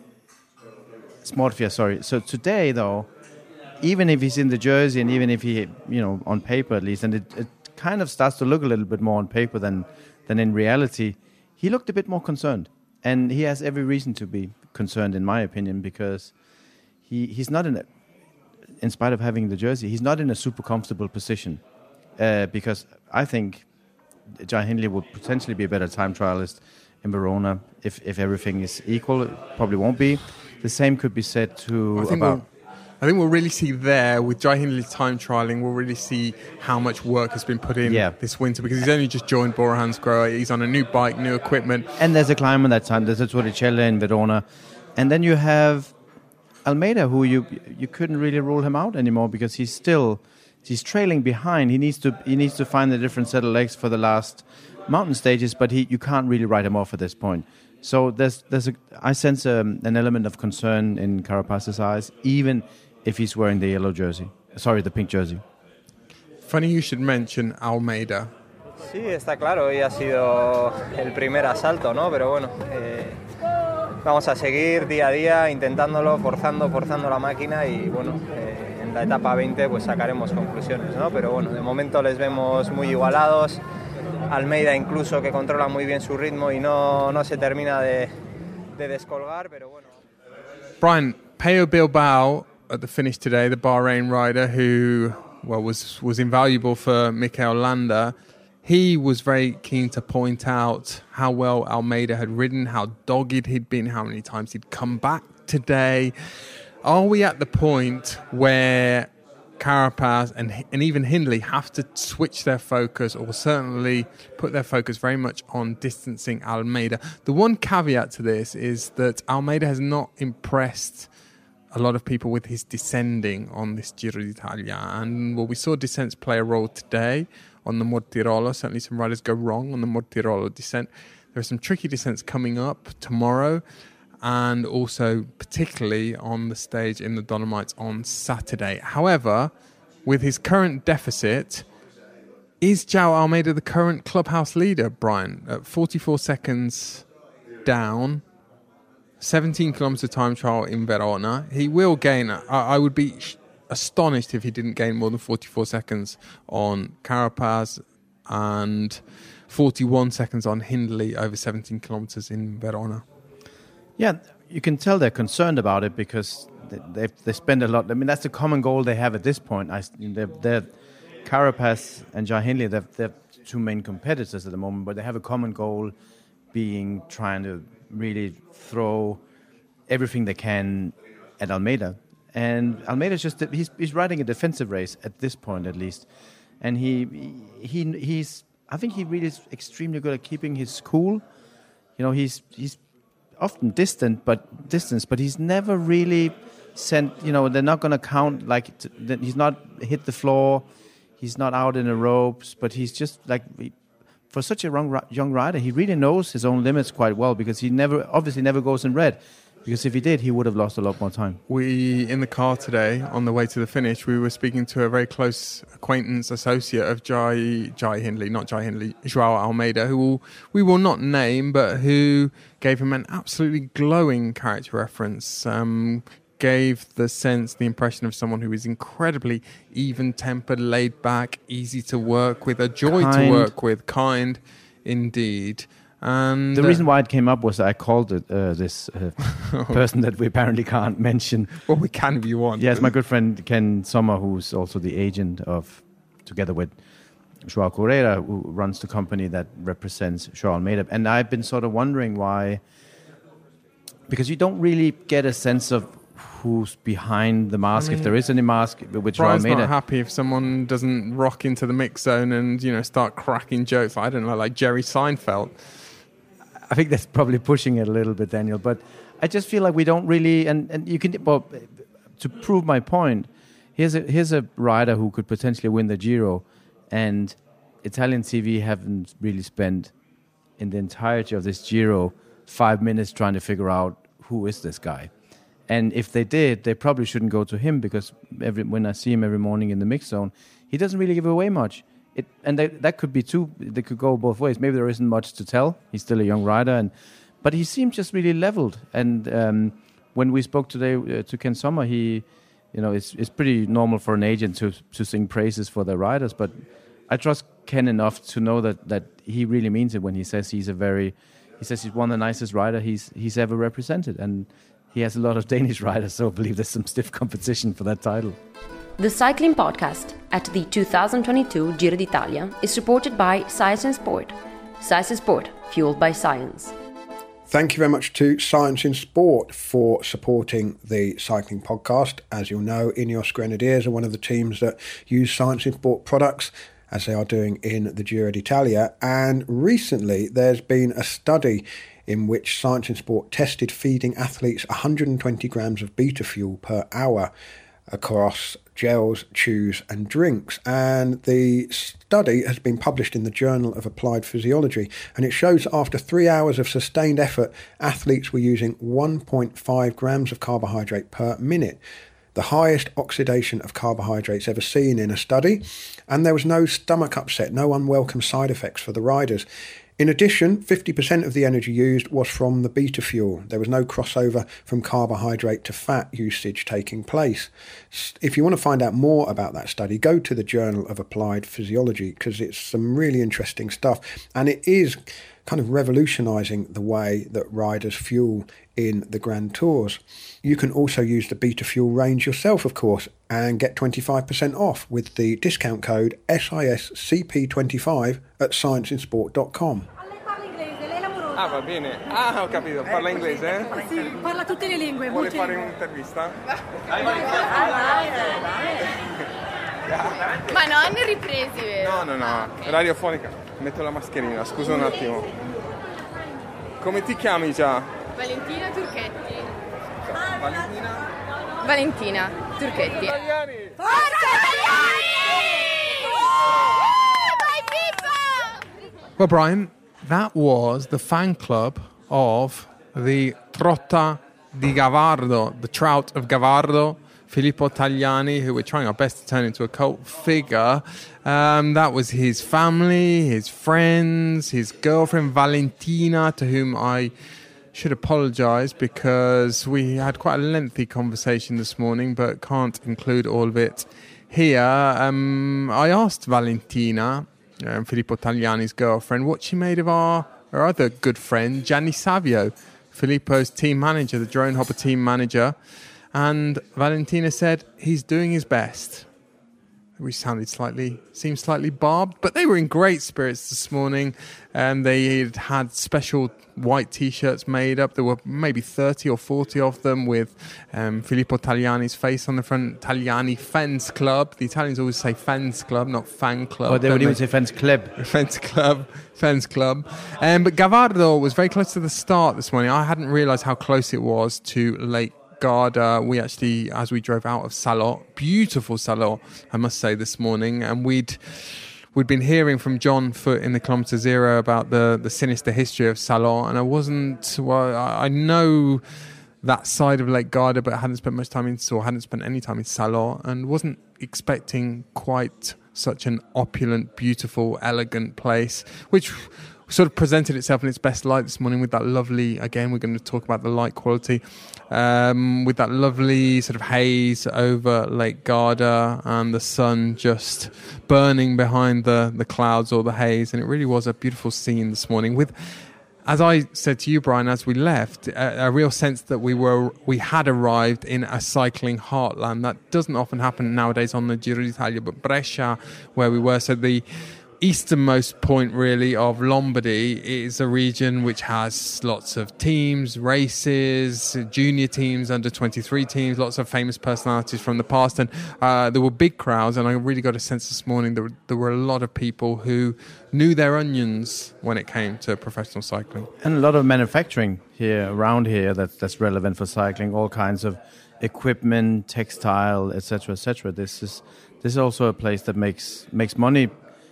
So today, though, even if he's in the jersey, and even if he, on paper at least, and it kind of starts to look a little bit more on paper than in reality, he looked a bit more concerned. And he has every reason to be concerned, in my opinion, because he's not in spite of having the jersey, he's not in a super comfortable position. Because I think Jai Hindley would potentially be a better time trialist in Verona if everything is equal. It probably won't be. The same could be said I think we'll really see there, with Jai Hindley's time trialling, we'll really see how much work has been put in this winter, because he's only just joined Bora Hansgrohe. He's on a new bike, new equipment. And there's a climb on that time. There's a Torricella in Verona. And then you have Almeida, who you couldn't really rule him out anymore, because he's trailing behind. He needs to find a different set of legs for the last mountain stages, but you can't really write him off at this point. So I sense an element of concern in Carapaz's eyes, even if he's wearing the pink jersey. Funny you should mention Almeida. Sí, está claro, hoy ha sido el primer asalto, ¿no? Pero bueno, vamos a seguir día a día intentándolo, forzando la máquina y bueno, en la etapa 20 pues sacaremos conclusiones, ¿no? Pero bueno, de momento les vemos muy igualados. Almeida incluso, que controla muy bien su ritmo y no se termina de descolgar, pero bueno. Brian, Pello Bilbao at the finish today, the Bahrain rider who was invaluable for Mikel Landa. He was very keen to point out how well Almeida had ridden, how dogged he'd been, how many times he'd come back today. Are we at the point where Carapaz and even Hindley have to switch their focus, or certainly put their focus very much on distancing Almeida? The one caveat to this is that Almeida has not impressed a lot of people with his descending on this Giro d'Italia, and we saw descents play a role today on the Mortirolo. Certainly some riders go wrong on the Mortirolo descent. There are some tricky descents coming up tomorrow, and also particularly on the stage in the Dolomites on Saturday. However, with his current deficit, is João Almeida the current clubhouse leader, Brian? At 44 seconds down, 17 kilometre time trial in Verona. He will gain. I would be astonished if he didn't gain more than 44 seconds on Carapaz and 41 seconds on Hindley over 17 kilometres in Verona. Yeah, you can tell they're concerned about it, because they spend a lot. I mean, that's the common goal they have at this point. They're Carapaz and Jai Hindley, they're two main competitors at the moment, but they have a common goal, being trying to really throw everything they can at Almeida. And Almeida's he's riding a defensive race at this point, at least. And he's I think he really is extremely good at keeping his cool. You know, he's often distant, but he's never really sent, you know, they're not going to count, like, he's not hit the floor, he's not out in the ropes, but he's just, like, for such a young rider, he really knows his own limits quite well, because he obviously never goes in red, because if he did, he would have lost a lot more time. In the car today, on the way to the finish, we were speaking to a very close acquaintance, associate of João Almeida, who we will not name, but who gave him an absolutely glowing character reference, gave the impression of someone who is incredibly even-tempered, laid-back, easy to work with, a joy to work with, kind indeed. And the reason why it came up was I called it this person that we apparently can't mention. Well, we can if you want. Yes, my good friend Ken Sommer, who's also the agent together with João Correia, who runs the company that represents João Almeida. And I've been sort of wondering why, because you don't really get a sense of who's behind the mask, if there is any mask with João Almeida. Not happy if someone doesn't rock into the mix zone and, you know, start cracking jokes. I don't know, like Jerry Seinfeld. I think that's probably pushing it a little bit, Daniel. But I just feel like we don't really, and you can, well, to prove my point, here's a rider who could potentially win the Giro, and Italian TV haven't really spent in the entirety of this Giro 5 minutes trying to figure out who is this guy. And if they did, they probably shouldn't go to him, because when I see him every morning in the mix zone, he doesn't really give away much. That could be too. They could go both ways. Maybe there isn't much to tell. He's still a young rider, but he seemed just really leveled. And when we spoke today to Ken Sommer, it's pretty normal for an agent to sing praises for their riders. But I trust Ken enough to know that he really means it when he says he's one of the nicest rider he's ever represented, and he has a lot of Danish riders. So I believe there's some stiff competition for that title. The Cycling Podcast at the 2022 Giro d'Italia is supported by Science and Sport. Science and Sport, fueled by science. Thank you very much to Science in Sport for supporting the cycling podcast. As you'll know, Ineos Grenadiers are one of the teams that use Science in Sport products, as they are doing in the Giro d'Italia. And recently there's been a study in which Science in Sport tested feeding athletes 120 grams of beta fuel per hour across gels, chews and drinks. And the study has been published in the Journal of Applied Physiology, and it shows that after 3 hours of sustained effort, athletes were using 1.5 grams of carbohydrate per minute, the highest oxidation of carbohydrates ever seen in a study, and there was no stomach upset, no unwelcome side effects for the riders. In addition, 50% of the energy used was from the beta fuel. There was no crossover from carbohydrate to fat usage taking place. If you want to find out more about that study, go to the Journal of Applied Physiology, because it's some really interesting stuff, and it is kind of revolutionising the way that riders fuel in the Grand Tours. You can also use the beta fuel range yourself, of course, and get 25% off with the discount code SISCP25 at scienceinsport.com. Ah, va bene. Ah, ho capito. Parla inglese? Sì, parla tutte le lingue. Vuole fare un'intervista? Ma no, hanno ripresi, vero? No, radiofonica. Metto la mascherina, scusa un attimo. Come ti chiami già? Valentina Turchetti. Valentina? Valentina Turchetti. Italiani! Forza Italiani! Vai Pippa! Well, Brian, that was the fan club of the Trotta di Gavardo, the Trout of Gavardo, Filippo Tagliani, who we're trying our best to turn into a cult figure. That was his family, his friends, his girlfriend Valentina, to whom I should apologise because we had quite a lengthy conversation this morning, but can't include all of it here. I asked Valentina, Filippo Tagliani's girlfriend, what she made of our other good friend, Gianni Savio, Filippo's team manager, the drone hopper team manager. And Valentina said he's doing his best. We seemed slightly barbed, but they were in great spirits this morning. They had special white T-shirts made up. There were maybe 30 or 40 of them with Filippo Tagliani's face on the front. Tagliani Fans Club. The Italians always say Fans Club, not Fan Club. Oh, they would even say Fans Club. Fans Club. But Gavardo was very close to the start this morning. I hadn't realised how close it was to Lake Garda. We actually, as we drove out of Salò, beautiful Salò, I must say, this morning, and we'd been hearing from John Foot in the Kilometre Zero about the sinister history of Salò, and I know that side of Lake Garda, but I hadn't spent any time in Salò, and wasn't expecting quite such an opulent, beautiful, elegant place, which sort of presented itself in its best light this morning with that lovely, again, we're going to talk about the light quality, with that lovely sort of haze over Lake Garda and the sun just burning behind the clouds or the haze. And it really was a beautiful scene this morning with, as I said to you, Brian, as we left, a real sense that we had arrived in a cycling heartland. That doesn't often happen nowadays on the Giro d'Italia, but Brescia, where we were, so the easternmost point really of Lombardy, is a region which has lots of teams, races, junior teams, under 23 teams, lots of famous personalities from the past, and there were big crowds, and I really got a sense this morning that there were a lot of people who knew their onions when it came to professional cycling. And a lot of manufacturing around here that's relevant for cycling, all kinds of equipment, textile, etc., etc. This is also a place that makes money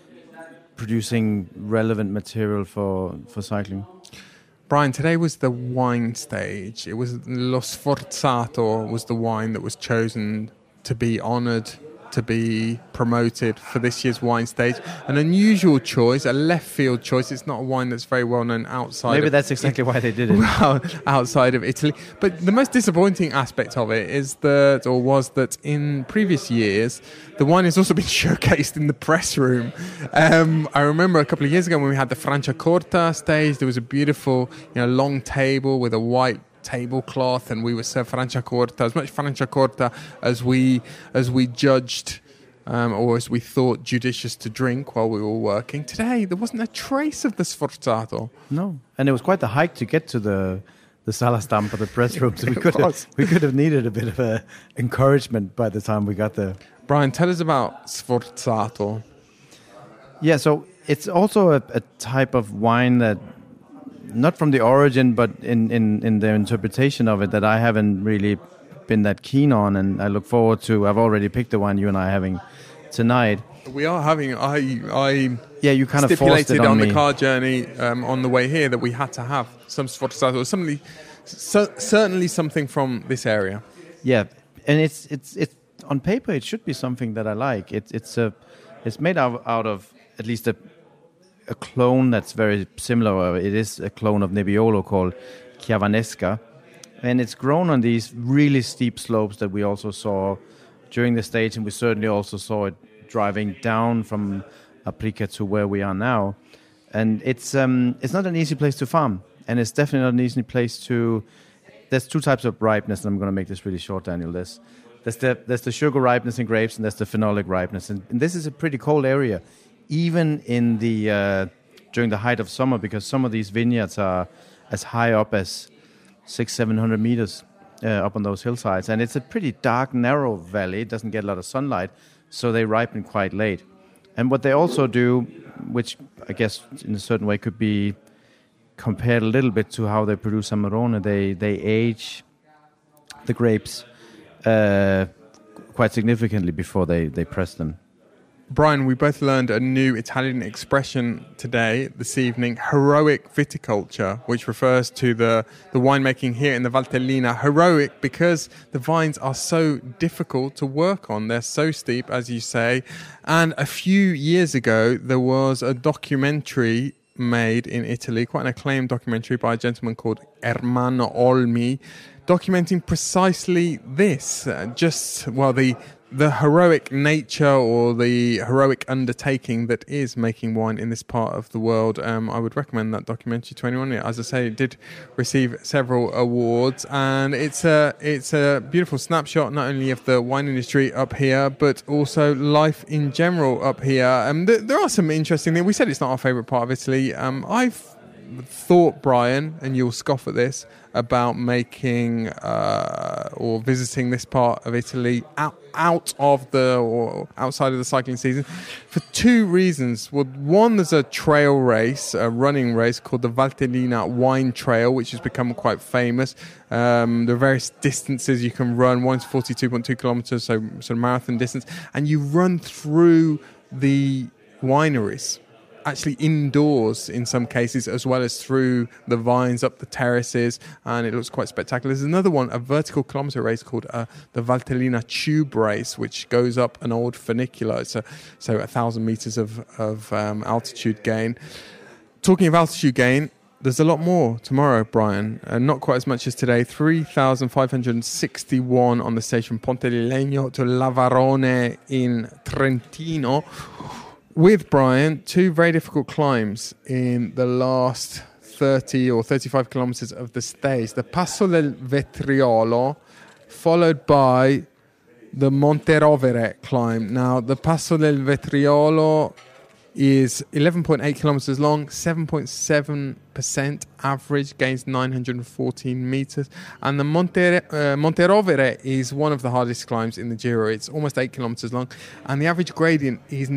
producing relevant material for cycling. Brian, today was the wine stage. It was Lo Sforzato was the wine that was chosen to be honoured, to be promoted for this year's wine stage. An unusual choice, a left field choice. It's not a wine that's very well known outside. Maybe that's exactly why they did it. Well, outside of Italy. But the most disappointing aspect of it was that in previous years, the wine has also been showcased in the press room. I remember a couple of years ago when we had the Franciacorta stage, there was a beautiful, long table with a white tablecloth, and we were served Franciacorta, as much Franciacorta as we judged or as we thought, judicious to drink while we were working. Today, there wasn't a trace of the Sforzato. No, and it was quite the hike to get to the Sala Stampa, the press room. So we could have needed a bit of encouragement by the time we got there. Brian, tell us about Sforzato. Yeah, so it's also a type of wine that, not from the origin, but in the interpretation of it, that I haven't really been that keen on, and I look forward to. I've already picked the one you and I are having tonight. We are having. I you kind of stipulated forced it on the me. car journey on the way here that we had to have some Sforzato, certainly something from this area. Yeah, and it's on paper it should be something that I like. It's made out of at least a clone that's very similar. It is a clone of Nebbiolo called Chiavanesca. And it's grown on these really steep slopes that we also saw during the stage, and we certainly also saw it driving down from Aprica to where we are now. And it's not an easy place to farm, and it's definitely not an easy place to. There's two types of ripeness, and I'm going to make this really short, Daniel. There's the sugar ripeness in grapes, and there's the phenolic ripeness, and this is a pretty cold area, even in the during the height of summer, because some of these vineyards are as high up as 600-700 meters up on those hillsides, and it's a pretty dark, narrow valley. It doesn't get a lot of sunlight, so they ripen quite late. And what they also do, which I guess in a certain way could be compared a little bit to how they produce Amarone, they age the grapes quite significantly before they press them. Brian, we both learned a new Italian expression this evening, heroic viticulture, which refers to the winemaking here in the Valtellina. Heroic because the vines are so difficult to work on. They're so steep, as you say. And a few years ago, there was a documentary made in Italy, quite an acclaimed documentary by a gentleman called Ermanno Olmi, documenting precisely this, the heroic nature or the heroic undertaking that is making wine in this part of the world. I would recommend that documentary to anyone. As I say, it did receive several awards, and it's a beautiful snapshot not only of the wine industry up here, but also life in general up here. There are some interesting things. We said it's not our favourite part of Italy. I've thought, Brian, and you'll scoff at this, about making or visiting this part of Italy outside of the cycling season for two reasons. Well, one, there's a trail race, a running race called the Valtellina Wine Trail, which has become quite famous. There are various distances you can run. One's 42.2 kilometers, so sort of marathon distance, and you run through the wineries, actually indoors in some cases, as well as through the vines up the terraces, and it looks quite spectacular. There's another one, a vertical kilometre race called the Valtellina Tube Race, which goes up an old funicular, so 1,000 metres of altitude gain. Talking of altitude gain, there's a lot more tomorrow, Brian, not quite as much as today. 3,561 on the station Ponte di Legno to Lavarone in Trentino. With Brian, two very difficult climbs in the last 30 or 35 kilometres of the stage. The Passo del Vetriolo, followed by the Monterovere climb. Now, the Passo del Vetriolo is 11.8 kilometres long, 7.7% average, gains 914 metres. And the Monterovere is one of the hardest climbs in the Giro. It's almost 8 kilometres long, and the average gradient is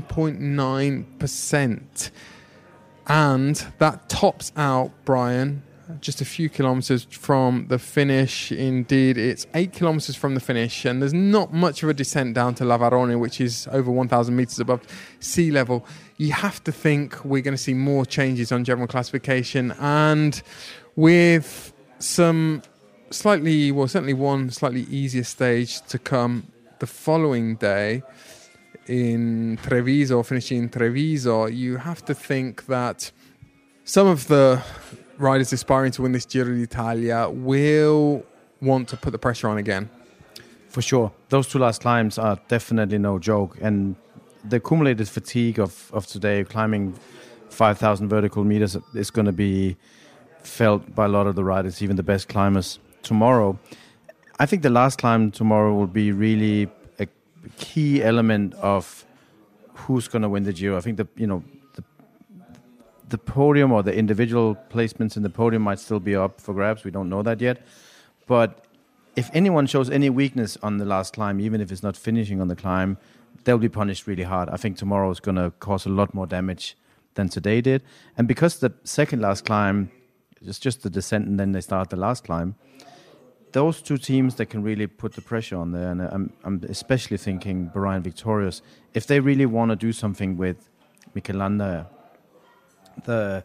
9.9%. And that tops out, Brian, just a few kilometres from the finish. Indeed, it's 8 kilometres from the finish, and there's not much of a descent down to Lavarone, which is over 1,000 metres above sea level. You have to think we're going to see more changes on general classification, and with some certainly one slightly easier stage to come the following day in Treviso, finishing in Treviso, you have to think that some of the riders aspiring to win this Giro d'Italia will want to put the pressure on again. For sure. Those two last climbs are definitely no joke. And the accumulated fatigue of today, climbing 5,000 vertical meters, is going to be felt by a lot of the riders, even the best climbers tomorrow. I think the last climb tomorrow will be really key element of who's going to win the Giro. I think the podium or the individual placements in the podium might still be up for grabs. We don't know that yet. But if anyone shows any weakness on the last climb, even if it's not finishing on the climb, they'll be punished really hard. I think tomorrow is going to cause a lot more damage than today did. And because the second last climb is just the descent and then they start the last climb, those two teams that can really put the pressure on there, and I'm especially thinking Bahrain Victorious, if they really want to do something with Mikel Landa, the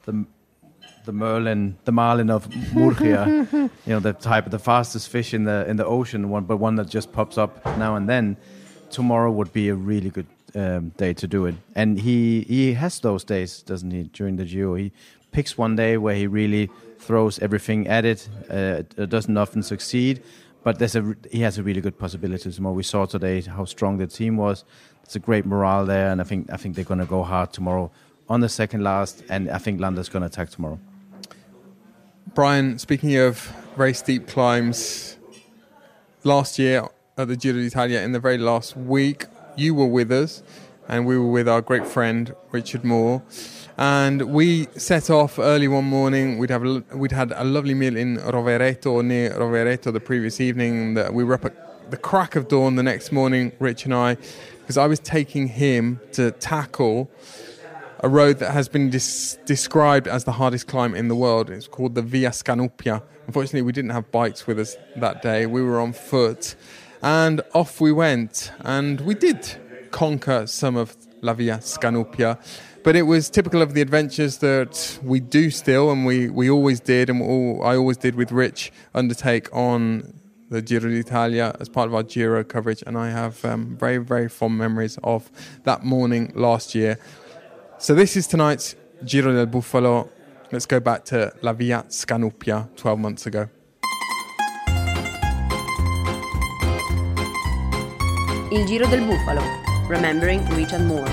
marlin of Murcia, the fastest fish in the ocean, but one that just pops up now and then. Tomorrow would be a really good day to do it, and he has those days, doesn't he? During the Giro, he picks one day where he really throws everything at it. It doesn't often succeed, but he has a really good possibility tomorrow. We saw today how strong the team was. There's a great morale there, and I think they're going to go hard tomorrow on the second last, and I think Landa's going to attack tomorrow. Brian, speaking of very steep climbs, last year at the Giro d'Italia, in the very last week, you were with us, and we were with our great friend Richard Moore, and we set off early one morning. We'd had a lovely meal in Rovereto, near Rovereto, the previous evening. We were up at the crack of dawn the next morning, Rich and I, because I was taking him to tackle a road that has been described as the hardest climb in the world. It's called the Via Scanupia. Unfortunately, we didn't have bikes with us that day. We were on foot. And off we went. And we did conquer some of La Via Scanupia. But it was typical of the adventures that we do still, and we always did, and I always did with Rich, undertake on the Giro d'Italia as part of our Giro coverage. And I have very, very fond memories of that morning last year. So this is tonight's Giro del Bufalo. Let's go back to La Via Scanupia 12 months ago. Il Giro del Bufalo, remembering Richard Moore.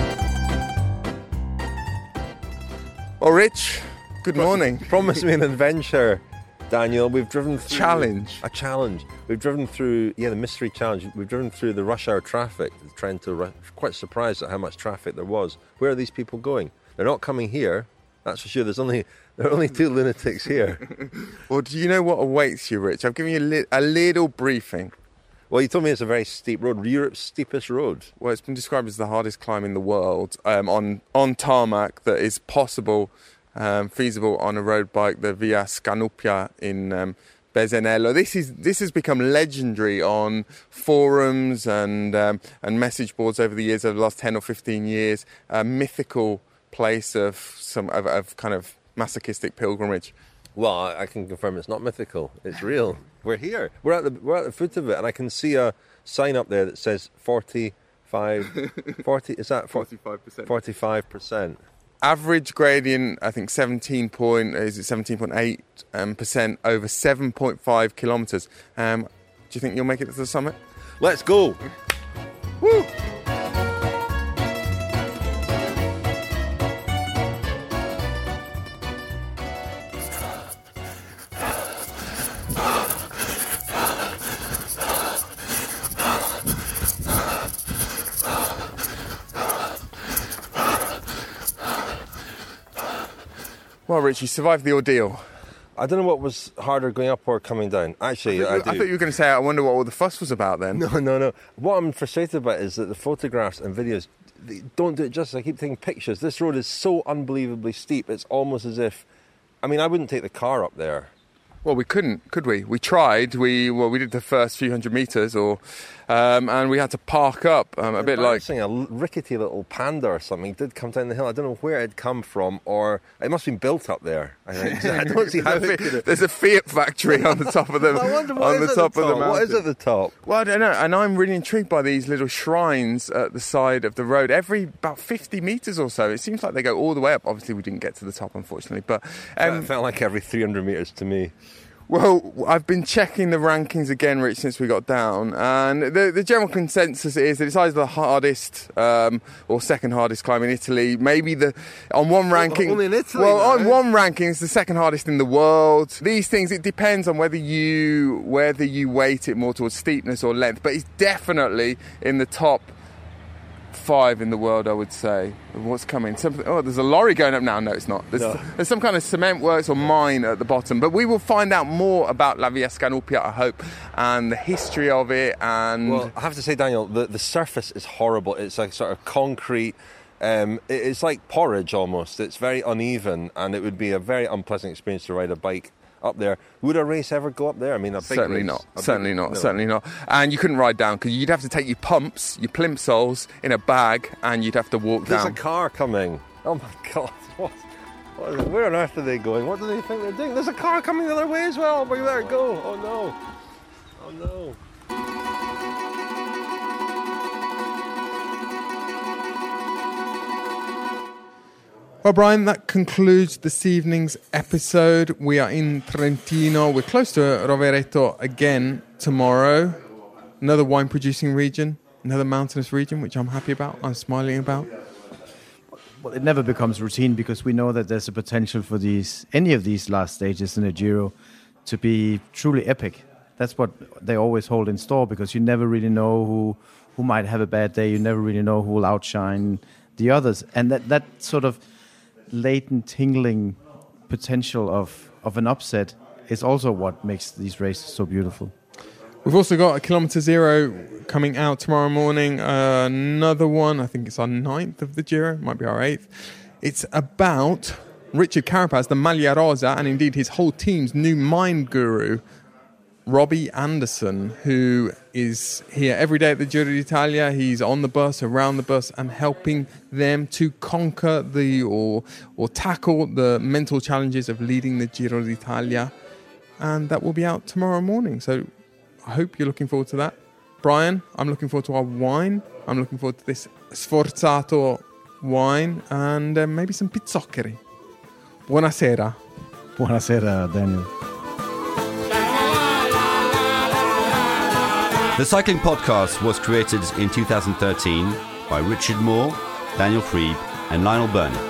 Oh, Rich, good morning. Promise me an adventure, Daniel. We've driven through... A challenge. We've driven through, the mystery challenge. We've driven through the rush hour traffic, the Trento. Quite surprised at how much traffic there was. Where are these people going? They're not coming here, that's for sure. There are only two lunatics here. Well, do you know what awaits you, Rich? I've given you a little briefing. Well, you told me it's a very steep road, Europe's steepest road. Well, it's been described as the hardest climb in the world on tarmac that is possible, feasible on a road bike, the Via Scanupia in Besenello. This has become legendary on forums and message boards over the last 10 or 15 years. A mythical place of kind of masochistic pilgrimage. Well, I can confirm it's not mythical. It's real. We're here. We're at the foot of it, and I can see a sign up there that says 40. Is that 45%? 45%. Average gradient, I think 17.8% over 7.5 kilometres. Do you think you'll make it to the summit? Let's go. Woo! Well, Rich, you survived the ordeal. I don't know what was harder, going up or coming down. Actually, I do. I thought you were going to say, I wonder what all the fuss was about then. No. What I'm frustrated about is that the photographs and videos, they don't do it justice. I keep taking pictures. This road is so unbelievably steep. It's almost as if... I mean, I wouldn't take the car up there. Well, we couldn't, could we? We tried. We did the first few hundred metres, and we had to park up a bit like... A rickety little Panda or something did come down the hill. I don't know where it had come from, or it must have been built up there. I don't see how there's a Fiat factory on the top of the mountain. What is at the top? Well, I don't know, and I'm really intrigued by these little shrines at the side of the road. Every about 50 metres or so, it seems like they go all the way up. Obviously, we didn't get to the top, unfortunately, but... It felt like every 300 metres to me. Well, I've been checking the rankings again, Rich, since we got down, and the general consensus is that it's either the hardest or second hardest climb in Italy. Maybe on one ranking. Only in Italy. Well, on one ranking, it's the second hardest in the world. These things, it depends on whether you weight it more towards steepness or length, but it's definitely in the top 5 in the world, I would say. What's coming? There's a lorry going up now. No, it's not. There's some kind of cement works or mine at the bottom. But we will find out more about La Via Scanupia, I hope, and the history of it. And well, I have to say, Daniel, the surface is horrible. It's like sort of concrete. It's like porridge almost. It's very uneven, and it would be a very unpleasant experience to ride a bike up there. Would a race ever go up there? I mean, a big certainly race. Not. Certainly not. And you couldn't ride down because you'd have to take your pumps, your plimsolls in a bag, and you'd have to walk down. There's a car coming. Oh my God! What is it? Where on earth are they going? What do they think they're doing? There's a car coming the other way as well. We better go. Oh no! Oh no! Well, Brian, that concludes this evening's episode. We are in Trentino. We're close to Rovereto again tomorrow. Another wine-producing region, another mountainous region, which I'm happy about, I'm smiling about. Well, it never becomes routine because we know that there's a potential for any of these last stages in the Giro to be truly epic. That's what they always hold in store because you never really know who might have a bad day. You never really know who will outshine the others. And that sort of latent tingling potential of an upset is also what makes these races so beautiful. We've also got a Kilometre Zero coming out tomorrow morning. Another one, I think it's our 9th of the Giro, might be our 8th. It's about Richard Carapaz, the Maglia Rosa, and indeed his whole team's new mind guru, Robbie Anderson, who is here every day at the Giro d'Italia. He's on the bus, around the bus, and helping them to conquer or tackle the mental challenges of leading the Giro d'Italia. And that will be out tomorrow morning. So I hope you're looking forward to that. Brian, I'm looking forward to our wine. I'm looking forward to this Sforzato wine and maybe some pizzoccheri. Buonasera. Buonasera, Daniel. The Cycling Podcast was created in 2013 by Richard Moore, Daniel Frieb and Lionel Burnett.